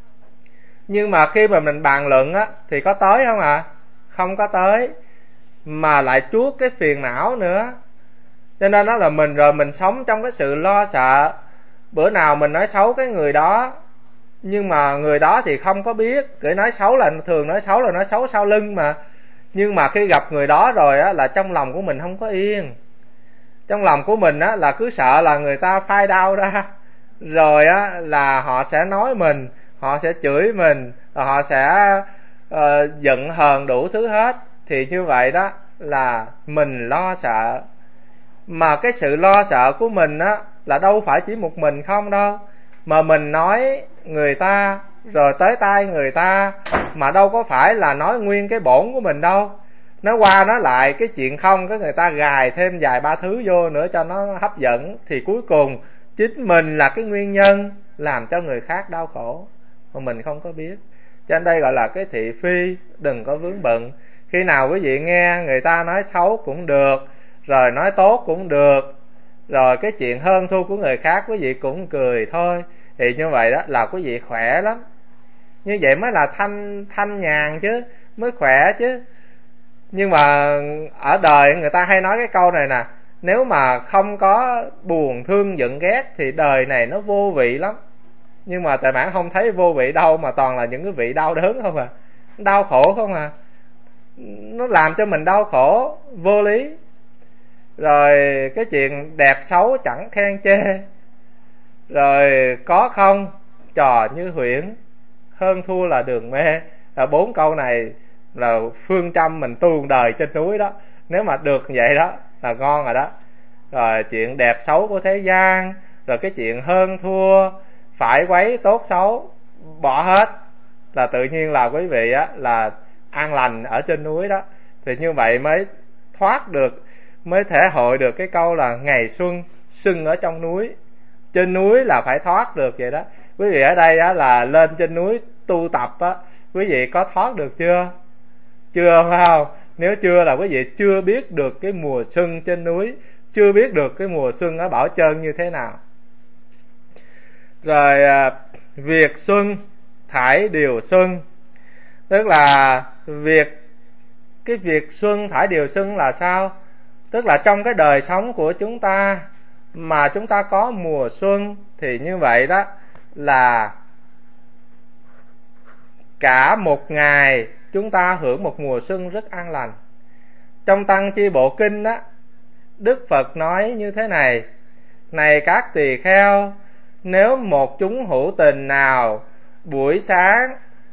Nhưng mà khi mà mình bàn luận á thì có tới không ạ? À? Không có tới, mà lại chuốt cái phiền não nữa. Cho nên đó là mình rồi mình sống trong cái sự lo sợ. Bữa nào mình nói xấu cái người đó, nhưng mà người đó thì không có biết. Cái nói xấu là thường nói xấu là nói xấu sau lưng mà. Nhưng mà khi gặp người đó rồi á là trong lòng của mình không có yên. Trong lòng của mình á là cứ sợ là người ta phai đau ra, rồi á là họ sẽ nói mình, họ sẽ chửi mình, họ sẽ uh, giận hờn đủ thứ hết. Thì như vậy đó là mình lo sợ. Mà cái sự lo sợ của mình á là đâu phải chỉ một mình không đâu, mà mình nói người ta rồi tới tai người ta, mà đâu có phải là nói nguyên cái bổn của mình đâu. Nói qua nói lại cái chuyện không, cái người ta gài thêm vài ba thứ vô nữa cho nó hấp dẫn, thì cuối cùng chính mình là cái nguyên nhân làm cho người khác đau khổ mà mình không có biết. Cho nên đây gọi là cái thị phi, đừng có vướng bận. Khi nào quý vị nghe người ta nói xấu cũng được, rồi nói tốt cũng được, rồi cái chuyện hơn thua của người khác quý vị cũng cười thôi, thì như vậy đó là quý vị khỏe lắm. Như vậy mới là thanh thanh nhàn chứ, mới khỏe chứ. Nhưng mà ở đời người ta hay nói cái câu này nè: nếu mà không có buồn thương giận ghét thì đời này nó vô vị lắm. Nhưng mà Tại Mãn không thấy vô vị đâu, mà toàn là những cái vị đau đớn không à, đau khổ không à. Nó làm cho mình đau khổ vô lý. Rồi cái chuyện đẹp xấu chẳng khen chê, rồi có không trò như huyễn, hơn thua là đường mê. Là bốn câu này là phương châm mình tu đời trên núi đó. Nếu mà được vậy đó là ngon rồi đó. Rồi chuyện đẹp xấu của thế gian, rồi cái chuyện hơn thua, phải quấy tốt xấu, bỏ hết, là tự nhiên là quý vị á là an lành ở trên núi đó. Thì như vậy mới thoát được, mới thể hội được cái câu là ngày xuân sưng ở trong núi. Trên núi là phải thoát được vậy đó. Quý vị ở đây á là lên trên núi tu tập á, quý vị có thoát được chưa? Chưa, phải không? Nếu chưa là quý vị chưa biết được cái mùa xuân trên núi, chưa biết được cái mùa xuân ở Bảo Chân như thế nào. Rồi việc xuân thải điều xuân, tức là việc cái việc xuân thải điều xuân là sao? Tức là trong cái đời sống của chúng ta mà chúng ta có mùa xuân thì như vậy đó là cả một ngày chúng ta hưởng một mùa xuân rất an lành. Trong Tăng Chi Bộ Kinh đó, Đức Phật nói như thế này: này các tỳ kheo, nếu một chúng hữu tình nào buổi sáng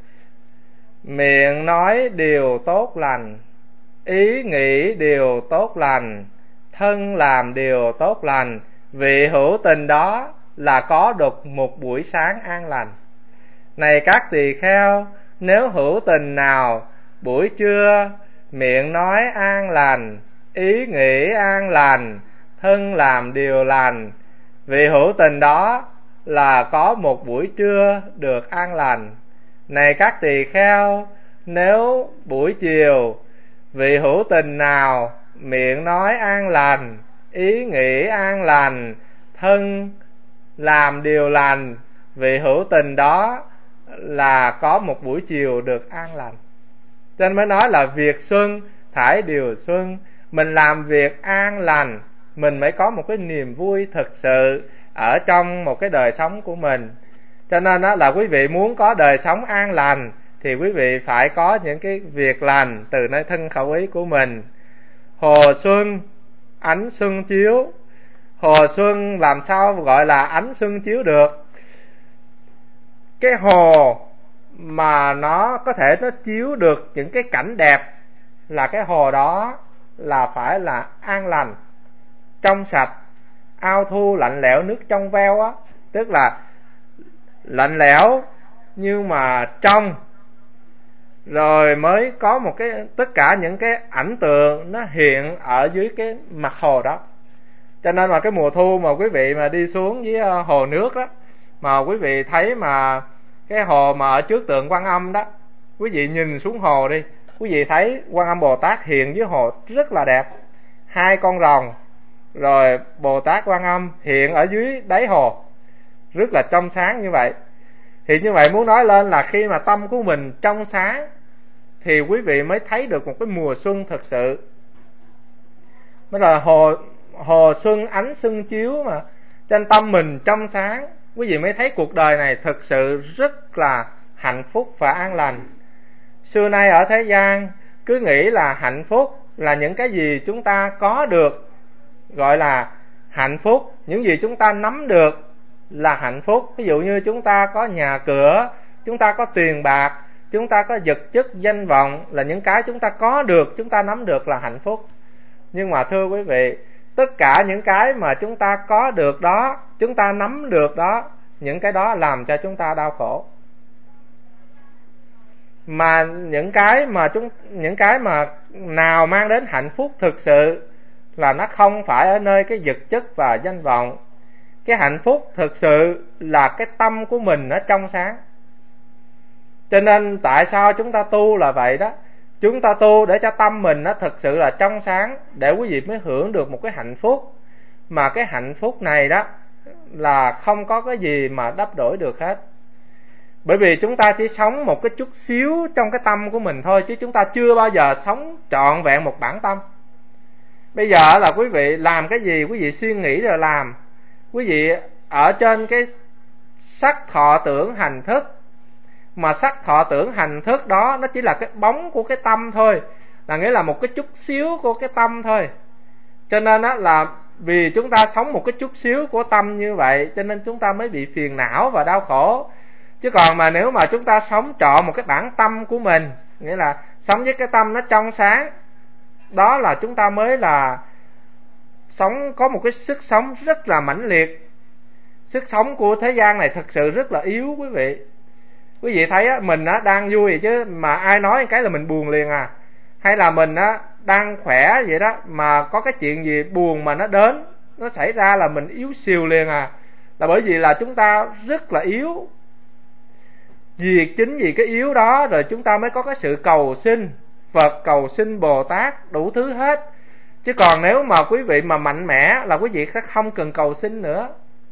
miệng nói điều tốt lành, ý nghĩ điều tốt lành, thân làm điều tốt lành, vị hữu tình đó là có được một buổi sáng an lành. Này các tỳ kheo, nếu hữu tình nào buổi trưa miệng nói an lành, ý nghĩ an lành, thân làm điều lành, vị hữu tình đó là có một buổi trưa được an lành. Này các tỳ kheo, nếu buổi chiều vị hữu tình nào miệng nói an lành, ý nghĩ an lành, thân làm điều lành, vị hữu tình đó là có một buổi chiều được an lành. Cho nên mới nói là việc xuân thải điều xuân. Mình làm việc an lành, mình mới có một cái niềm vui thực sự ở trong một cái đời sống của mình. Cho nên đó là quý vị muốn có đời sống an lành thì quý vị phải có những cái việc lành từ nơi thân khẩu ý của mình. Hồ xuân ánh xuân chiếu. Hồ xuân làm sao gọi là ánh xuân chiếu được? Cái hồ mà nó có thể nó chiếu được những cái cảnh đẹp là cái hồ đó là phải là an lành, trong sạch. Ao thu lạnh lẽo nước trong veo á, tức là lạnh lẽo nhưng mà trong, rồi mới có một cái tất cả những cái ảnh tượng nó hiện ở dưới cái mặt hồ đó. Cho nên mà cái mùa thu mà quý vị mà đi xuống với hồ nước đó, mà quý vị thấy mà cái hồ mà ở trước tượng Quan Âm đó, quý vị nhìn xuống hồ đi, quý vị thấy Quan Âm Bồ Tát hiện dưới hồ rất là đẹp, hai con rồng, rồi Bồ Tát Quan Âm hiện ở dưới đáy hồ rất là trong sáng như vậy. Thì như vậy muốn nói lên là khi mà tâm của mình trong sáng thì quý vị mới thấy được một cái mùa xuân thực sự. Mới là hồ hồ xuân ánh xuân chiếu mà, trên tâm mình trong sáng, quý vị mới thấy cuộc đời này thực sự rất là hạnh phúc và an lành. Xưa nay ở thế gian cứ nghĩ là hạnh phúc là những cái gì chúng ta có được gọi là hạnh phúc, những gì chúng ta nắm được là hạnh phúc. Ví dụ như chúng ta có nhà cửa, chúng ta có tiền bạc, chúng ta có vật chất danh vọng là những cái chúng ta có được, chúng ta nắm được là hạnh phúc. Nhưng mà thưa quý vị, tất cả những cái mà chúng ta có được đó, chúng ta nắm được đó, những cái đó làm cho chúng ta đau khổ. Mà những cái mà chúng những cái mà nào mang đến hạnh phúc thực sự là nó không phải ở nơi cái vật chất và danh vọng. Cái hạnh phúc thực sự là cái tâm của mình nó trong sáng. Cho nên tại sao chúng ta tu là vậy đó. Chúng ta tu để cho tâm mình nó thực sự là trong sáng, để quý vị mới hưởng được một cái hạnh phúc. Mà cái hạnh phúc này đó là không có cái gì mà đắp đổi được hết. Bởi vì chúng ta chỉ sống một cái chút xíu trong cái tâm của mình thôi, chứ chúng ta chưa bao giờ sống trọn vẹn một bản tâm. Bây giờ là quý vị làm cái gì, quý vị suy nghĩ rồi làm. Quý vị ở trên cái sắc thọ tưởng hành thức, mà sắc thọ tưởng hành thức đó nó chỉ là cái bóng của cái tâm thôi, là nghĩa là một cái chút xíu của cái tâm thôi. Cho nên đó là vì chúng ta sống một cái chút xíu của tâm như vậy, cho nên chúng ta mới bị phiền não và đau khổ. Chứ còn mà nếu mà chúng ta sống trọn một cái bản tâm của mình, nghĩa là sống với cái tâm nó trong sáng, đó là chúng ta mới là sống có một cái sức sống rất là mãnh liệt. Sức sống của thế gian này thật sự rất là yếu quý vị. Quý vị thấy á, mình á, đang vui vậy chứ mà ai nói cái là mình buồn liền à. Hay là mình á, đang khỏe vậy đó mà có cái chuyện gì buồn mà nó đến, nó xảy ra là mình yếu xìu liền à. Là bởi vì là chúng ta rất là yếu. Vì chính vì cái yếu đó rồi chúng ta mới có cái sự cầu xin Phật, cầu xin Bồ Tát, đủ thứ hết. Chứ còn nếu mà quý vị mà mạnh mẽ là quý vị sẽ không cần cầu xin nữa.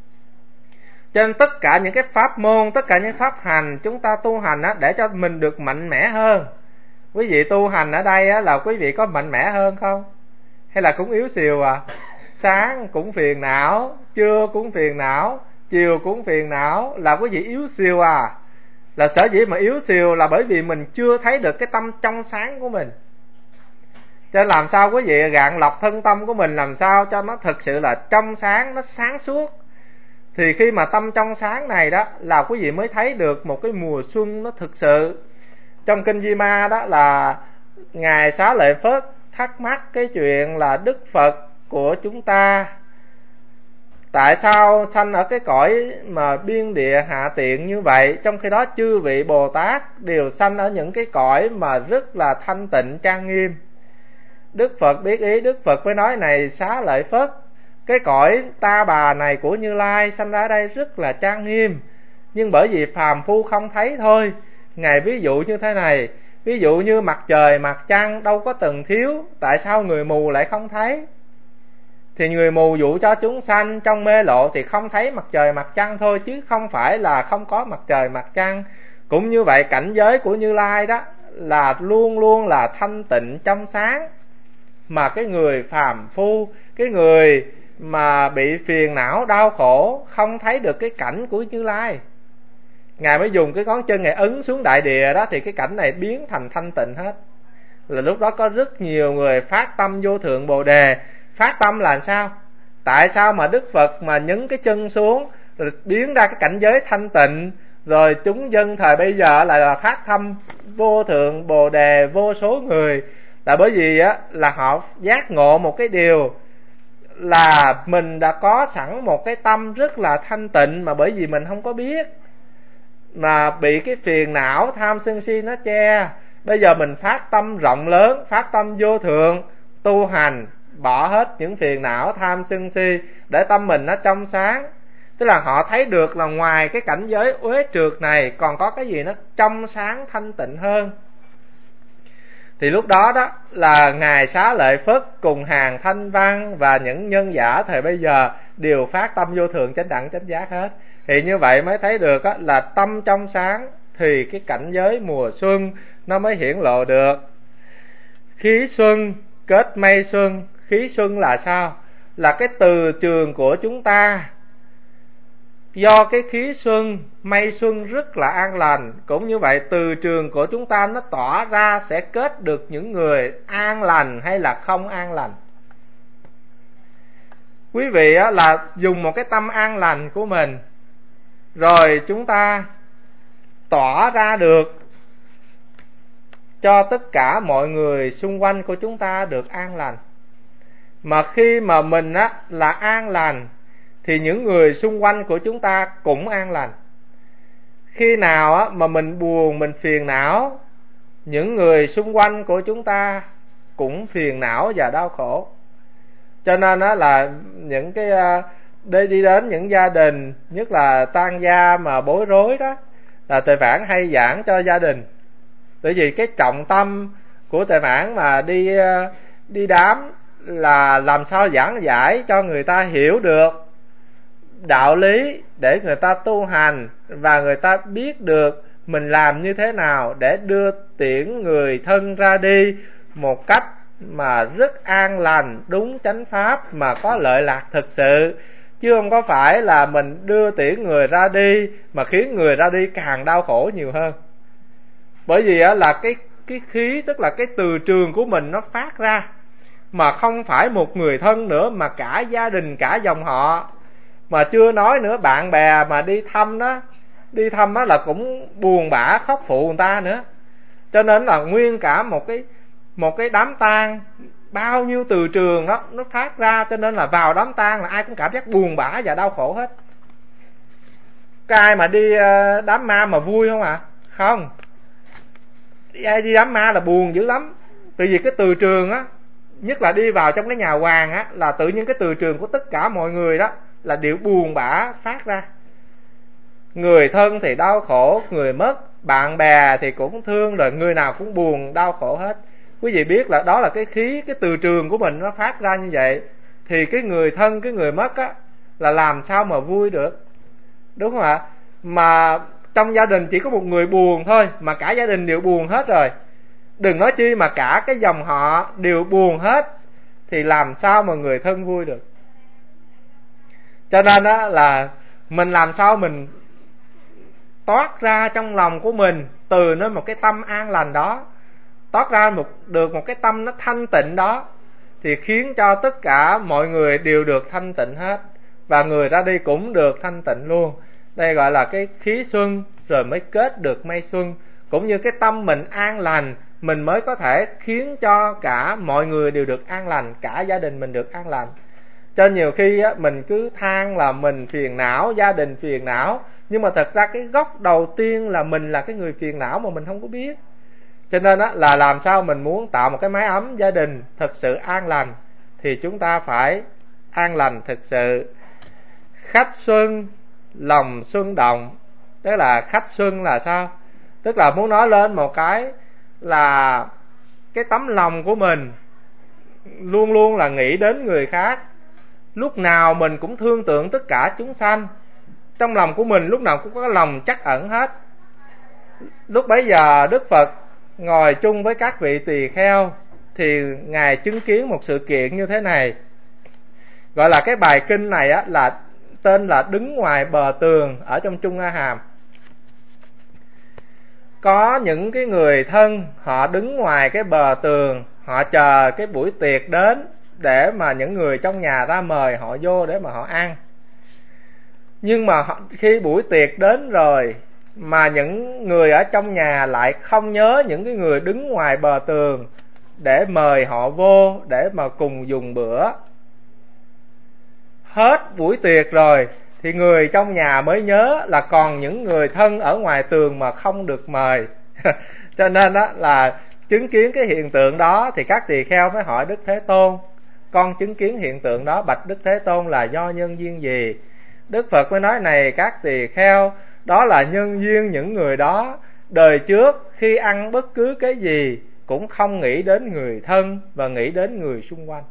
Cho nên tất cả những cái pháp môn, tất cả những pháp hành chúng ta tu hành á, để cho mình được mạnh mẽ hơn. Quý vị tu hành ở đây á, là quý vị có mạnh mẽ hơn không? Hay là cũng yếu xìu à? Sáng cũng phiền não, trưa cũng phiền não, chiều cũng phiền não, là quý vị yếu xìu à? Là sở dĩ mà yếu xìu là bởi vì mình chưa thấy được cái tâm trong sáng của mình. Cho nên làm sao quý vị gạn lọc thân tâm của mình, làm sao cho nó thực sự là trong sáng, nó sáng suốt. Thì khi mà tâm trong sáng này đó là quý vị mới thấy được một cái mùa xuân nó thực sự. Trong kinh Di Ma đó là Ngài Xá Lợi Phất thắc mắc cái chuyện là Đức Phật của chúng ta tại sao sanh ở cái cõi mà biên địa hạ tiện như vậy, trong khi đó chư vị Bồ Tát đều sanh ở những cái cõi mà rất là thanh tịnh trang nghiêm. Đức Phật biết ý, Đức Phật mới nói này Xá Lợi Phất, cái cõi Ta Bà này của Như Lai sanh ra ở đây rất là trang nghiêm, nhưng bởi vì phàm phu không thấy thôi. Ngài ví dụ như thế này, ví dụ như mặt trời mặt trăng đâu có từng thiếu, tại sao người mù lại không thấy? Thì người mù dụ cho chúng sanh trong mê lộ thì không thấy mặt trời mặt trăng thôi, chứ không phải là không có mặt trời mặt trăng. Cũng như vậy cảnh giới của Như Lai đó là luôn luôn là thanh tịnh trong sáng. Mà cái người phàm phu, cái người mà bị phiền não đau khổ không thấy được cái cảnh của Như Lai. Ngài mới dùng cái ngón chân Ngài ấn xuống đại địa đó, thì cái cảnh này biến thành thanh tịnh hết. Là lúc đó có rất nhiều người phát tâm vô thượng Bồ Đề. Phát tâm là sao? Tại sao mà Đức Phật mà nhấn cái chân xuống rồi biến ra cái cảnh giới thanh tịnh, rồi chúng dân thời bây giờ lại là phát tâm vô thượng Bồ Đề vô số người? Là bởi vì á, là họ giác ngộ một cái điều là mình đã có sẵn một cái tâm rất là thanh tịnh, mà bởi vì mình không có biết, mà bị cái phiền não tham sân si nó che. Bây giờ mình phát tâm rộng lớn, phát tâm vô thượng, tu hành, bỏ hết những phiền não tham sân si để tâm mình nó trong sáng. Tức là họ thấy được là ngoài cái cảnh giới uế trượt này còn có cái gì nó trong sáng thanh tịnh hơn. Thì lúc đó đó là Ngài Xá Lợi Phất cùng hàng Thanh Văn và những nhân giả thời bây giờ đều phát tâm vô thượng chánh đẳng chánh giác hết. Thì như vậy mới thấy được á, là tâm trong sáng thì cái cảnh giới mùa xuân nó mới hiển lộ được. Khí xuân kết mây xuân. Khí xuân là sao? Là cái từ trường của chúng ta. Do cái khí xuân, mây xuân rất là an lành, cũng như vậy từ trường của chúng ta nó tỏa ra sẽ kết được những người an lành hay là không an lành. Quý vị á, là dùng một cái tâm an lành của mình, rồi chúng ta tỏa ra được cho tất cả mọi người xung quanh của chúng ta được an lành. Mà khi mà mình á, là an lành thì những người xung quanh của chúng ta cũng an lành. Khi nào á, mà mình buồn, mình phiền não, những người xung quanh của chúng ta cũng phiền não và đau khổ. Cho nên á, là những cái đi, đi đến những gia đình, nhất là tang gia mà bối rối đó, là Tuệ Phạn hay giảng cho gia đình. Bởi vì cái trọng tâm của Tuệ Phạn mà đi đi đám là làm sao giảng giải cho người ta hiểu được đạo lý để người ta tu hành, và người ta biết được mình làm như thế nào để đưa tiễn người thân ra đi một cách mà rất an lành, đúng chánh pháp, mà có lợi lạc thực sự. Chứ không có phải là mình đưa tiễn người ra đi mà khiến người ra đi càng đau khổ nhiều hơn. Bởi vì là cái, cái khí, tức là cái từ trường của mình nó phát ra, mà không phải một người thân nữa, mà cả gia đình, cả dòng họ. Mà chưa nói nữa bạn bè mà đi thăm đó, đi thăm đó là cũng buồn bã khóc phụ người ta nữa. Cho nên là nguyên cả một cái một cái đám tang, bao nhiêu từ trường đó nó phát ra, cho nên là vào đám tang là ai cũng cảm giác buồn bã và đau khổ hết. Cái ai mà đi đám ma mà vui không ạ? À? Không. Ai đi đám ma là buồn dữ lắm. Tại vì cái từ trường á, nhất là đi vào trong cái nhà hoàng á, là tự nhiên cái từ trường của tất cả mọi người đó là đều buồn bã phát ra. Người thân thì đau khổ, người mất, bạn bè thì cũng thương, rồi người nào cũng buồn đau khổ hết. Quý vị biết là đó là cái khí, cái từ trường của mình nó phát ra như vậy, thì cái người thân, cái người mất á là làm sao mà vui được, đúng không ạ? Mà trong gia đình chỉ có một người buồn thôi mà cả gia đình đều buồn hết rồi, đừng nói chi mà cả cái dòng họ đều buồn hết, thì làm sao mà người thân vui được. Cho nên á là mình làm sao mình toát ra trong lòng của mình từ nơi một cái tâm an lành đó, toát ra một được một cái tâm nó thanh tịnh đó, thì khiến cho tất cả mọi người đều được thanh tịnh hết, và người ra đi cũng được thanh tịnh luôn. Đây gọi là cái khí xuân, rồi mới kết được mây xuân. Cũng như cái tâm mình an lành, mình mới có thể khiến cho cả mọi người đều được an lành, cả gia đình mình được an lành. Cho nhiều khi á, mình cứ than là mình phiền não, gia đình phiền não, nhưng mà thật ra cái gốc đầu tiên là mình là cái người phiền não mà mình không có biết. Cho nên á, là làm sao mình muốn tạo một cái mái ấm gia đình thật sự an lành, thì chúng ta phải an lành thực sự. Khách xuân, lòng xuân động. Tức là khách xuân là sao? Tức là muốn nói lên một cái là cái tấm lòng của mình luôn luôn là nghĩ đến người khác, lúc nào mình cũng thương tượng tất cả chúng sanh. Trong lòng của mình lúc nào cũng có lòng trắc ẩn hết. Lúc bấy giờ Đức Phật ngồi chung với các vị tỳ kheo, thì Ngài chứng kiến một sự kiện như thế này. Gọi là cái bài kinh này á, là tên là Đứng Ngoài Bờ Tường ở trong Trung A Hàm. Có những cái người thân họ đứng ngoài cái bờ tường, họ chờ cái buổi tiệc đến để mà những người trong nhà ra mời họ vô để mà họ ăn. Nhưng mà khi buổi tiệc đến rồi mà những người ở trong nhà lại không nhớ những cái người đứng ngoài bờ tường để mời họ vô để mà cùng dùng bữa. Hết buổi tiệc rồi thì người trong nhà mới nhớ là còn những người thân ở ngoài tường mà không được mời. Cho nên đó là chứng kiến cái hiện tượng đó thì các tỳ kheo mới hỏi Đức Thế Tôn: con chứng kiến hiện tượng đó bạch Đức Thế Tôn là do nhân duyên gì? Đức Phật mới nói: này các tỳ kheo, đó là nhân duyên những người đó đời trước khi ăn bất cứ cái gì cũng không nghĩ đến người thân và nghĩ đến người xung quanh.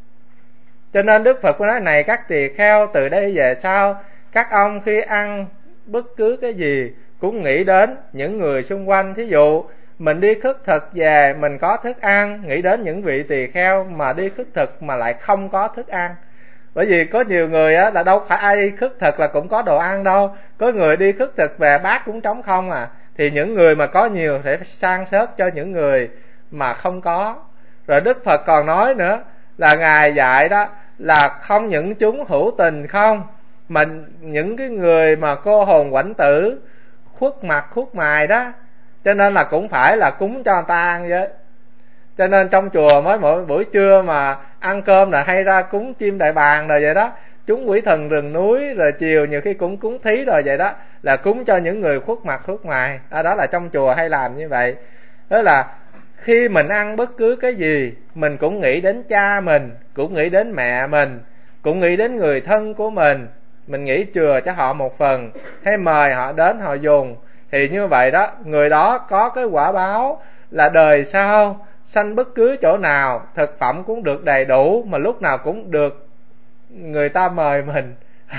Cho nên Đức Phật mới nói: này các tỳ kheo, từ đây về sau các ông khi ăn bất cứ cái gì cũng nghĩ đến những người xung quanh. Thí dụ mình đi khất thực về, mình có thức ăn, nghĩ đến những vị tỳ kheo mà đi khất thực mà lại không có thức ăn. Bởi vì có nhiều người á, là đâu phải ai đi khất thực là cũng có đồ ăn đâu. Có người đi khất thực về bát cũng trống không à. Thì những người mà có nhiều sẽ san sớt cho những người mà không có. Rồi Đức Phật còn nói nữa là Ngài dạy đó là không những chúng hữu tình không, mà những cái người mà cô hồn quạnh tử, khuất mặt khuất mày đó, cho nên là cũng phải là cúng cho người ta ăn vậy. Cho nên trong chùa mới mỗi buổi trưa mà ăn cơm là hay ra cúng chim đại bàng rồi vậy đó, cúng quỷ thần rừng núi, rồi chiều nhiều khi cũng cúng thí rồi vậy đó, là cúng cho những người khuất mặt khuất mày. Đó, đó là trong chùa hay làm như vậy. Đó là khi mình ăn bất cứ cái gì mình cũng nghĩ đến cha mình, cũng nghĩ đến mẹ mình, cũng nghĩ đến người thân của mình. Mình nghĩ chừa cho họ một phần, hay mời họ đến họ dùng. Thì như vậy đó, người đó có cái quả báo là đời sau sanh bất cứ chỗ nào thực phẩm cũng được đầy đủ, mà lúc nào cũng được người ta mời mình.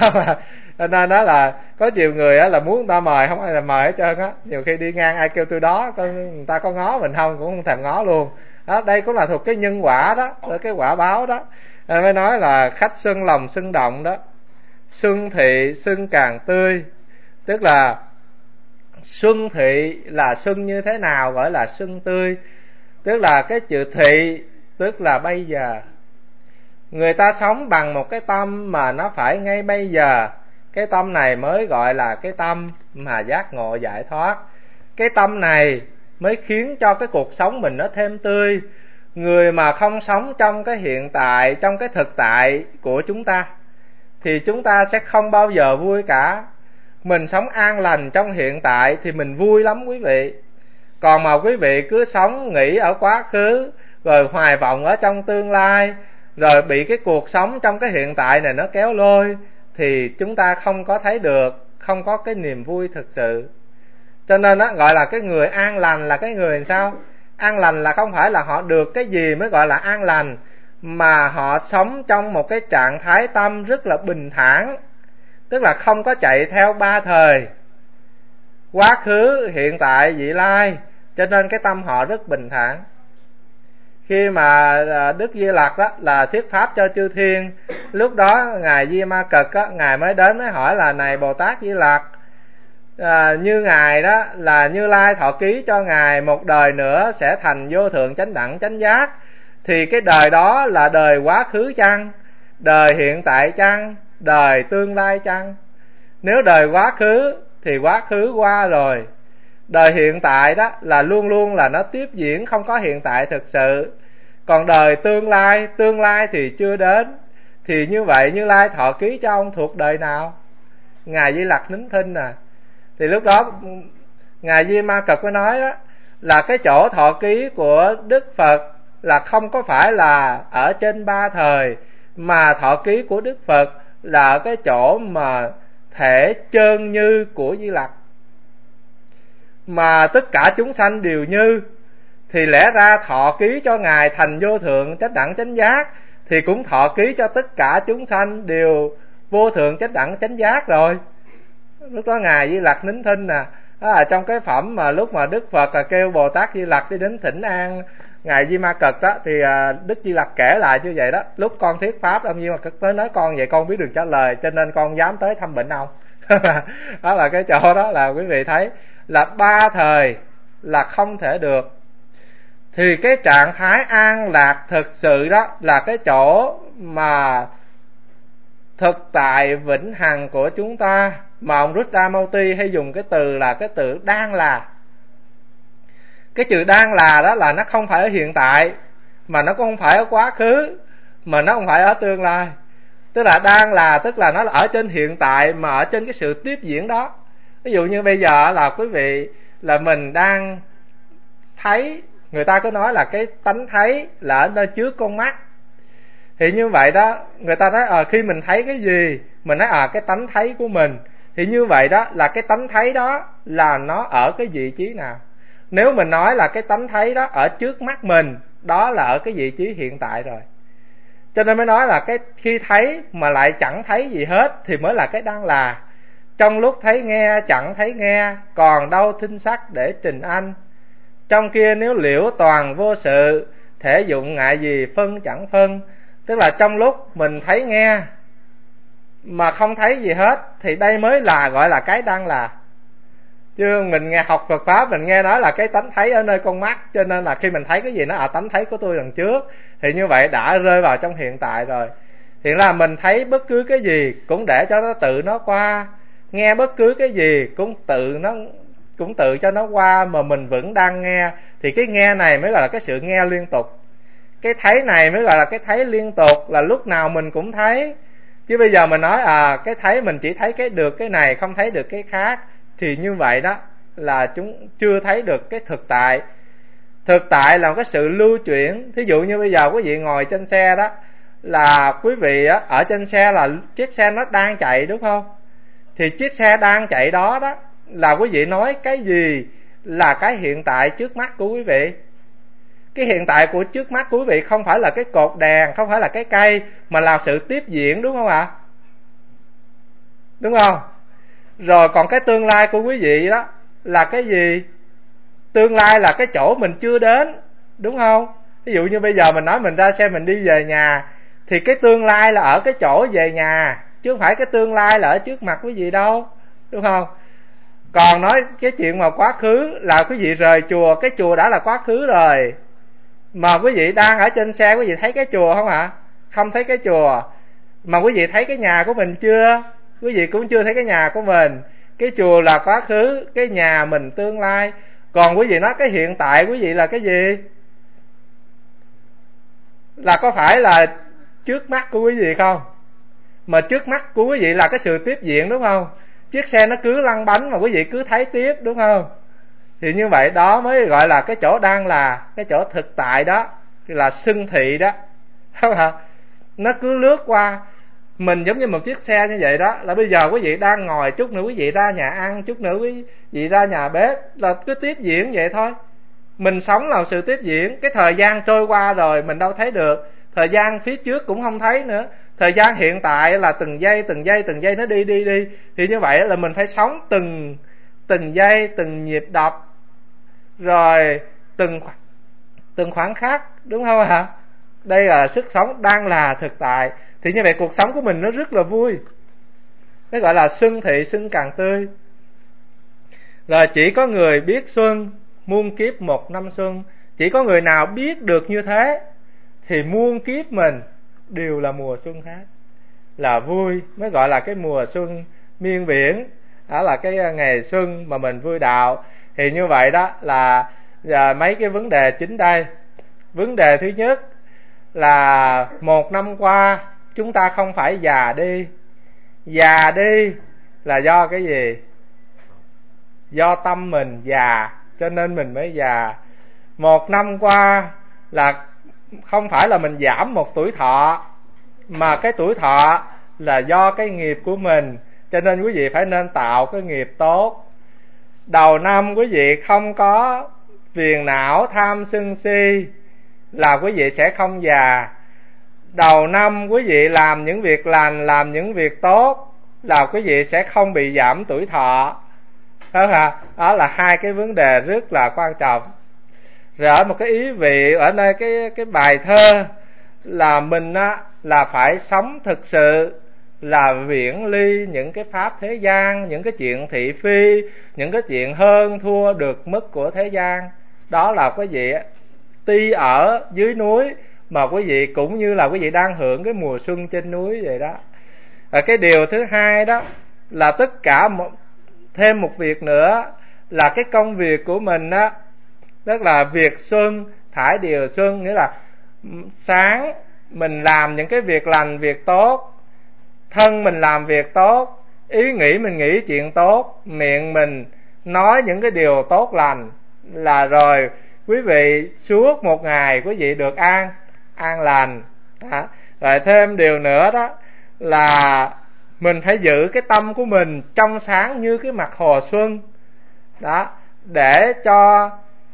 Cho nên đó là có nhiều người á, là muốn người ta mời không ai là mời hết trơn á. Nhiều khi đi ngang ai kêu tôi đó, người ta có ngó mình không cũng không thèm ngó luôn đó. Đây cũng là thuộc cái nhân quả đó, cái quả báo đó. Nên mới nói là khách xuân lòng xuân động đó. Xuân thị xuân càng tươi. Tức là xuân thị là xuân như thế nào gọi là xuân tươi? Tức là cái chữ thị tức là bây giờ. Người ta sống bằng một cái tâm mà nó phải ngay bây giờ. Cái tâm này mới gọi là cái tâm mà giác ngộ giải thoát. Cái tâm này mới khiến cho cái cuộc sống mình nó thêm tươi. Người mà không sống trong cái hiện tại, trong cái thực tại của chúng ta thì chúng ta sẽ không bao giờ vui cả. Mình sống an lành trong hiện tại thì mình vui lắm quý vị. Còn mà quý vị cứ sống nghĩ ở quá khứ, rồi hoài vọng ở trong tương lai, rồi bị cái cuộc sống trong cái hiện tại này nó kéo lôi, thì chúng ta không có thấy được, không có cái niềm vui thực sự. Cho nên đó, gọi là cái người an lành là cái người làm sao? An lành là không phải là họ được cái gì mới gọi là an lành, mà họ sống trong một cái trạng thái tâm rất là bình thản. Tức là không có chạy theo ba thời, quá khứ, hiện tại, vị lai. Cho nên cái tâm họ rất bình thản. Khi mà Đức Di Lặc đó là thuyết pháp cho chư thiên, lúc đó Ngài Di Ma Cật đó, Ngài mới đến mới hỏi là: này Bồ Tát Di Lặc, à, như Ngài đó là Như Lai thọ ký cho Ngài một đời nữa sẽ thành vô thượng chánh đẳng chánh giác, thì cái đời đó là đời quá khứ chăng, đời hiện tại chăng, đời tương lai chăng? Nếu đời quá khứ thì quá khứ qua rồi. Đời hiện tại đó là luôn luôn là nó tiếp diễn, không có hiện tại thực sự. Còn đời tương lai, tương lai thì chưa đến. Thì như vậy Như Lai thọ ký cho ông thuộc đời nào? Ngài Di Lặc nín thinh à. Thì lúc đó Ngài Di Ma Cật mới nói đó, là cái chỗ thọ ký của Đức Phật là không có phải là ở trên ba thời, mà thọ ký của Đức Phật là ở cái chỗ mà thể chơn như của Di Lặc. Mà tất cả chúng sanh đều như, thì lẽ ra thọ ký cho Ngài thành vô thượng chánh đẳng chánh giác, thì cũng thọ ký cho tất cả chúng sanh đều vô thượng chánh đẳng chánh giác rồi. Lúc đó Ngài Di Lặc nín thinh nè. Đó là trong cái phẩm mà lúc mà Đức Phật là kêu Bồ Tát Di Lặc đi đến thỉnh an Ngài Di Ma Cật đó, thì Đức Di Lặc kể lại như vậy đó: lúc con thuyết pháp, ông Di Ma Cật tới nói con vậy con biết đường trả lời, cho nên con dám tới thăm bệnh ông. Đó là cái chỗ đó là quý vị thấy là ba thời là không thể được. Thì cái trạng thái an lạc thực sự đó là cái chỗ mà thực tại vĩnh hằng của chúng ta, mà ông Ruddamurti hay dùng cái từ là cái từ đang là. Cái chữ đang là đó là nó không phải ở hiện tại, mà nó cũng không phải ở quá khứ, mà nó không phải ở tương lai. Tức là đang là, tức là nó là ở trên hiện tại, mà ở trên cái sự tiếp diễn đó. Ví dụ như bây giờ là quý vị là mình đang thấy, người ta có nói là cái tánh thấy là ở nơi trước con mắt. Thì như vậy đó, người ta nói à, khi mình thấy cái gì, mình nói à cái tánh thấy của mình. Thì như vậy đó là cái tánh thấy đó là nó ở cái vị trí nào. Nếu mình nói là cái tánh thấy đó ở trước mắt mình, đó là ở cái vị trí hiện tại rồi. Cho nên mới nói là cái khi thấy mà lại chẳng thấy gì hết thì mới là cái đang là. Trong lúc thấy nghe chẳng thấy nghe, còn đâu thinh sắc để trình anh. Trong kia nếu liễu toàn vô sự, thể dụng ngại gì phân chẳng phân. Tức là trong lúc mình thấy nghe mà không thấy gì hết, thì đây mới là gọi là cái đang là. Chứ mình nghe học Phật Pháp, mình nghe nói là cái tánh thấy ở nơi con mắt, cho nên là khi mình thấy cái gì nó à tánh thấy của tôi lần trước, thì như vậy đã rơi vào trong hiện tại rồi. Thì là mình thấy bất cứ cái gì cũng để cho nó tự nó qua, nghe bất cứ cái gì cũng tự nó cũng tự cho nó qua, mà mình vẫn đang nghe. Thì cái nghe này mới gọi là cái sự nghe liên tục. Cái thấy này mới gọi là cái thấy liên tục, là lúc nào mình cũng thấy. Chứ bây giờ mình nói à cái thấy mình chỉ thấy cái được cái này, không thấy được cái khác, thì như vậy đó là chúng chưa thấy được cái thực tại. Thực tại là một cái sự lưu chuyển. Thí dụ như bây giờ quý vị ngồi trên xe đó, là quý vị á, ở trên xe là chiếc xe nó đang chạy đúng không? Thì chiếc xe đang chạy đó đó là quý vị nói cái gì là cái hiện tại trước mắt của quý vị. Cái hiện tại của trước mắt của quý vị không phải là cái cột đèn, không phải là cái cây, mà là sự tiếp diễn, đúng không ạ? Đúng không? Rồi còn cái tương lai của quý vị đó là cái gì? Tương lai là cái chỗ mình chưa đến, đúng không? Ví dụ như bây giờ mình nói mình ra xe mình đi về nhà, thì cái tương lai là ở cái chỗ về nhà, chứ không phải cái tương lai là ở trước mặt quý vị đâu, đúng không? Còn nói cái chuyện mà quá khứ là quý vị rời chùa, cái chùa đã là quá khứ rồi. Mà quý vị đang ở trên xe, quý vị thấy cái chùa không ạ? Không thấy cái chùa. Mà quý vị thấy cái nhà của mình chưa? Quý vị cũng chưa thấy cái nhà của mình. Cái chùa là quá khứ, cái nhà mình tương lai. Còn quý vị nói cái hiện tại quý vị là cái gì? Là có phải là trước mắt của quý vị không? Mà trước mắt của quý vị là cái sự tiếp diễn, đúng không? Chiếc xe nó cứ lăn bánh mà quý vị cứ thấy tiếp, đúng không? Thì như vậy đó mới gọi là cái chỗ đang là, cái chỗ thực tại đó, là xưng thị đó. Không hả? Nó cứ lướt qua mình giống như một chiếc xe như vậy đó. Là bây giờ quý vị đang ngồi, chút nữa quý vị ra nhà ăn, chút nữa quý vị ra nhà bếp, là cứ tiếp diễn vậy thôi. Mình sống là sự tiếp diễn. Cái thời gian trôi qua rồi mình đâu thấy được, thời gian phía trước cũng không thấy nữa. Thời gian hiện tại là từng giây từng giây từng giây nó đi đi đi. Thì như vậy là mình phải sống từng từng giây, từng nhịp đập, rồi từng từng khoảng khắc, đúng không ạ? Đây là sức sống đang là thực tại. Thì như vậy cuộc sống của mình nó rất là vui. Nó gọi là xuân thị xuân càng tươi. Rồi chỉ có người biết xuân, muôn kiếp một năm xuân. Chỉ có người nào biết được như thế thì muôn kiếp mình đều là mùa xuân hết, là vui, mới gọi là cái mùa xuân miên viễn. Đó là cái ngày xuân mà mình vui đạo. Thì như vậy đó là à, mấy cái vấn đề chính đây. Vấn đề thứ nhất là một năm qua chúng ta không phải già đi. Già đi là do cái gì? Do tâm mình già, cho nên mình mới già. Một năm qua là không phải là mình giảm một tuổi thọ, mà cái tuổi thọ là do cái nghiệp của mình. Cho nên quý vị phải nên tạo cái nghiệp tốt. Đầu năm quý vị không có phiền não tham sân si là quý vị sẽ không già. Đầu năm quý vị làm những việc lành, làm những việc tốt là quý vị sẽ không bị giảm tuổi thọ. Đó là, đó là hai cái vấn đề rất là quan trọng. Rồi ở một cái ý vị ở nơi cái cái bài thơ là mình á là phải sống thực sự, là viễn ly những cái pháp thế gian, những cái chuyện thị phi, những cái chuyện hơn thua được mất của thế gian. Đó là quý vị tuy ở dưới núi mà quý vị cũng như là quý vị đang hưởng cái mùa xuân trên núi vậy đó. Và cái điều thứ hai đó là tất cả một, thêm một việc nữa là cái công việc của mình á, tức là việc xuân thải điều xuân, nghĩa là sáng mình làm những cái việc lành, việc tốt, thân mình làm việc tốt, ý nghĩ mình nghĩ chuyện tốt, miệng mình nói những cái điều tốt lành, là rồi quý vị suốt một ngày quý vị được an an lành. Đó. Rồi thêm điều nữa đó là mình phải giữ cái tâm của mình trong sáng như cái mặt hồ xuân đó, để cho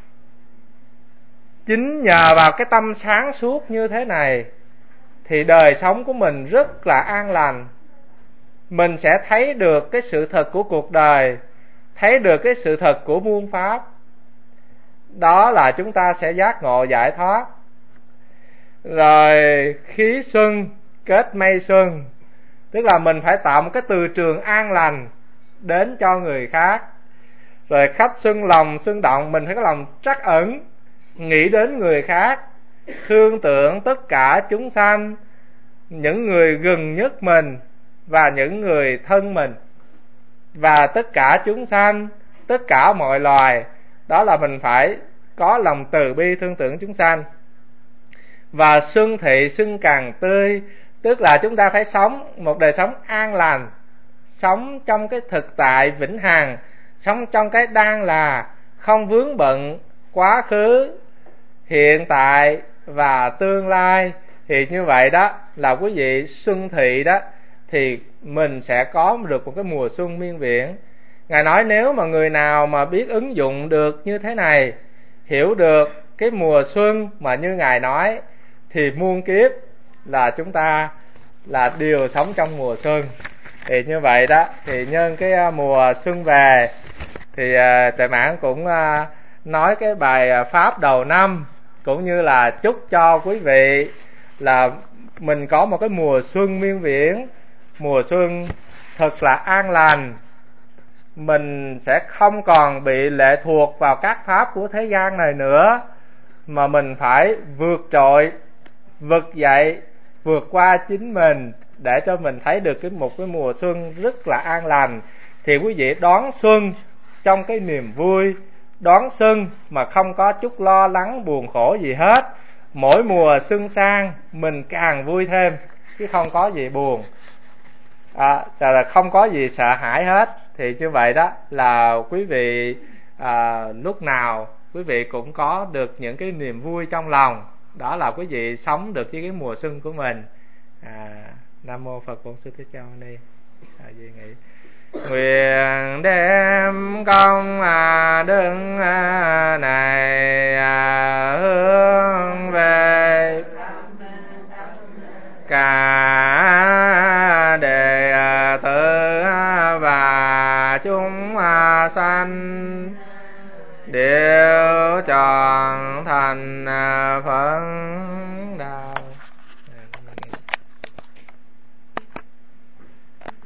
chính nhờ vào cái tâm sáng suốt như thế này thì đời sống của mình rất là an lành. Mình sẽ thấy được cái sự thật của cuộc đời, thấy được cái sự thật của muôn pháp. Đó là chúng ta sẽ giác ngộ giải thoát. Rồi khí xuân kết mây xuân, tức là mình phải tạo một cái từ trường an lành đến cho người khác. Rồi khách xuân lòng xuân động, mình phải có lòng trắc ẩn, nghĩ đến người khác, thương tưởng tất cả chúng sanh, những người gần nhất mình và những người thân mình, và tất cả chúng sanh, tất cả mọi loài. Đó là mình phải có lòng từ bi thương tưởng chúng sanh. Và xuân thị xuân càng tươi, tức là chúng ta phải sống một đời sống an lành, sống trong cái thực tại vĩnh hằng, sống trong cái đang là, không vướng bận quá khứ, hiện tại và tương lai. Thì như vậy đó là quý vị xuân thị đó thì mình sẽ có được một cái mùa xuân miên viễn. Ngài nói nếu mà người nào mà biết ứng dụng được như thế này, hiểu được cái mùa xuân mà như Ngài nói, thì muôn kiếp là chúng ta là đều sống trong mùa xuân. Thì như vậy đó, thì nhân cái mùa xuân về thì Tuệ Mãn cũng nói cái bài pháp đầu năm, cũng như là chúc cho quý vị là mình có một cái mùa xuân miên viễn, mùa xuân thật là an lành. Mình sẽ không còn bị lệ thuộc vào các pháp của thế gian này nữa, mà mình phải vượt trội, vực dậy, vượt qua chính mình để cho mình thấy được cái một cái mùa xuân rất là an lành. Thì quý vị đón xuân trong cái niềm vui, đón xuân mà không có chút lo lắng buồn khổ gì hết. Mỗi mùa xuân sang mình càng vui thêm, chứ không có gì buồn, à, là không có gì sợ hãi hết. Thì như vậy đó là quý vị à, lúc nào quý vị cũng có được những cái niềm vui trong lòng, đó là quý vị sống được với cái mùa xuân của mình. à, Nam mô Phật Bổn Sư Thích Ca Mâu Ni. À, gì nghĩ nguyện đem công à, đức à, này à, hướng về cả đệ tử và chúng sanh, đều tròn thành Phật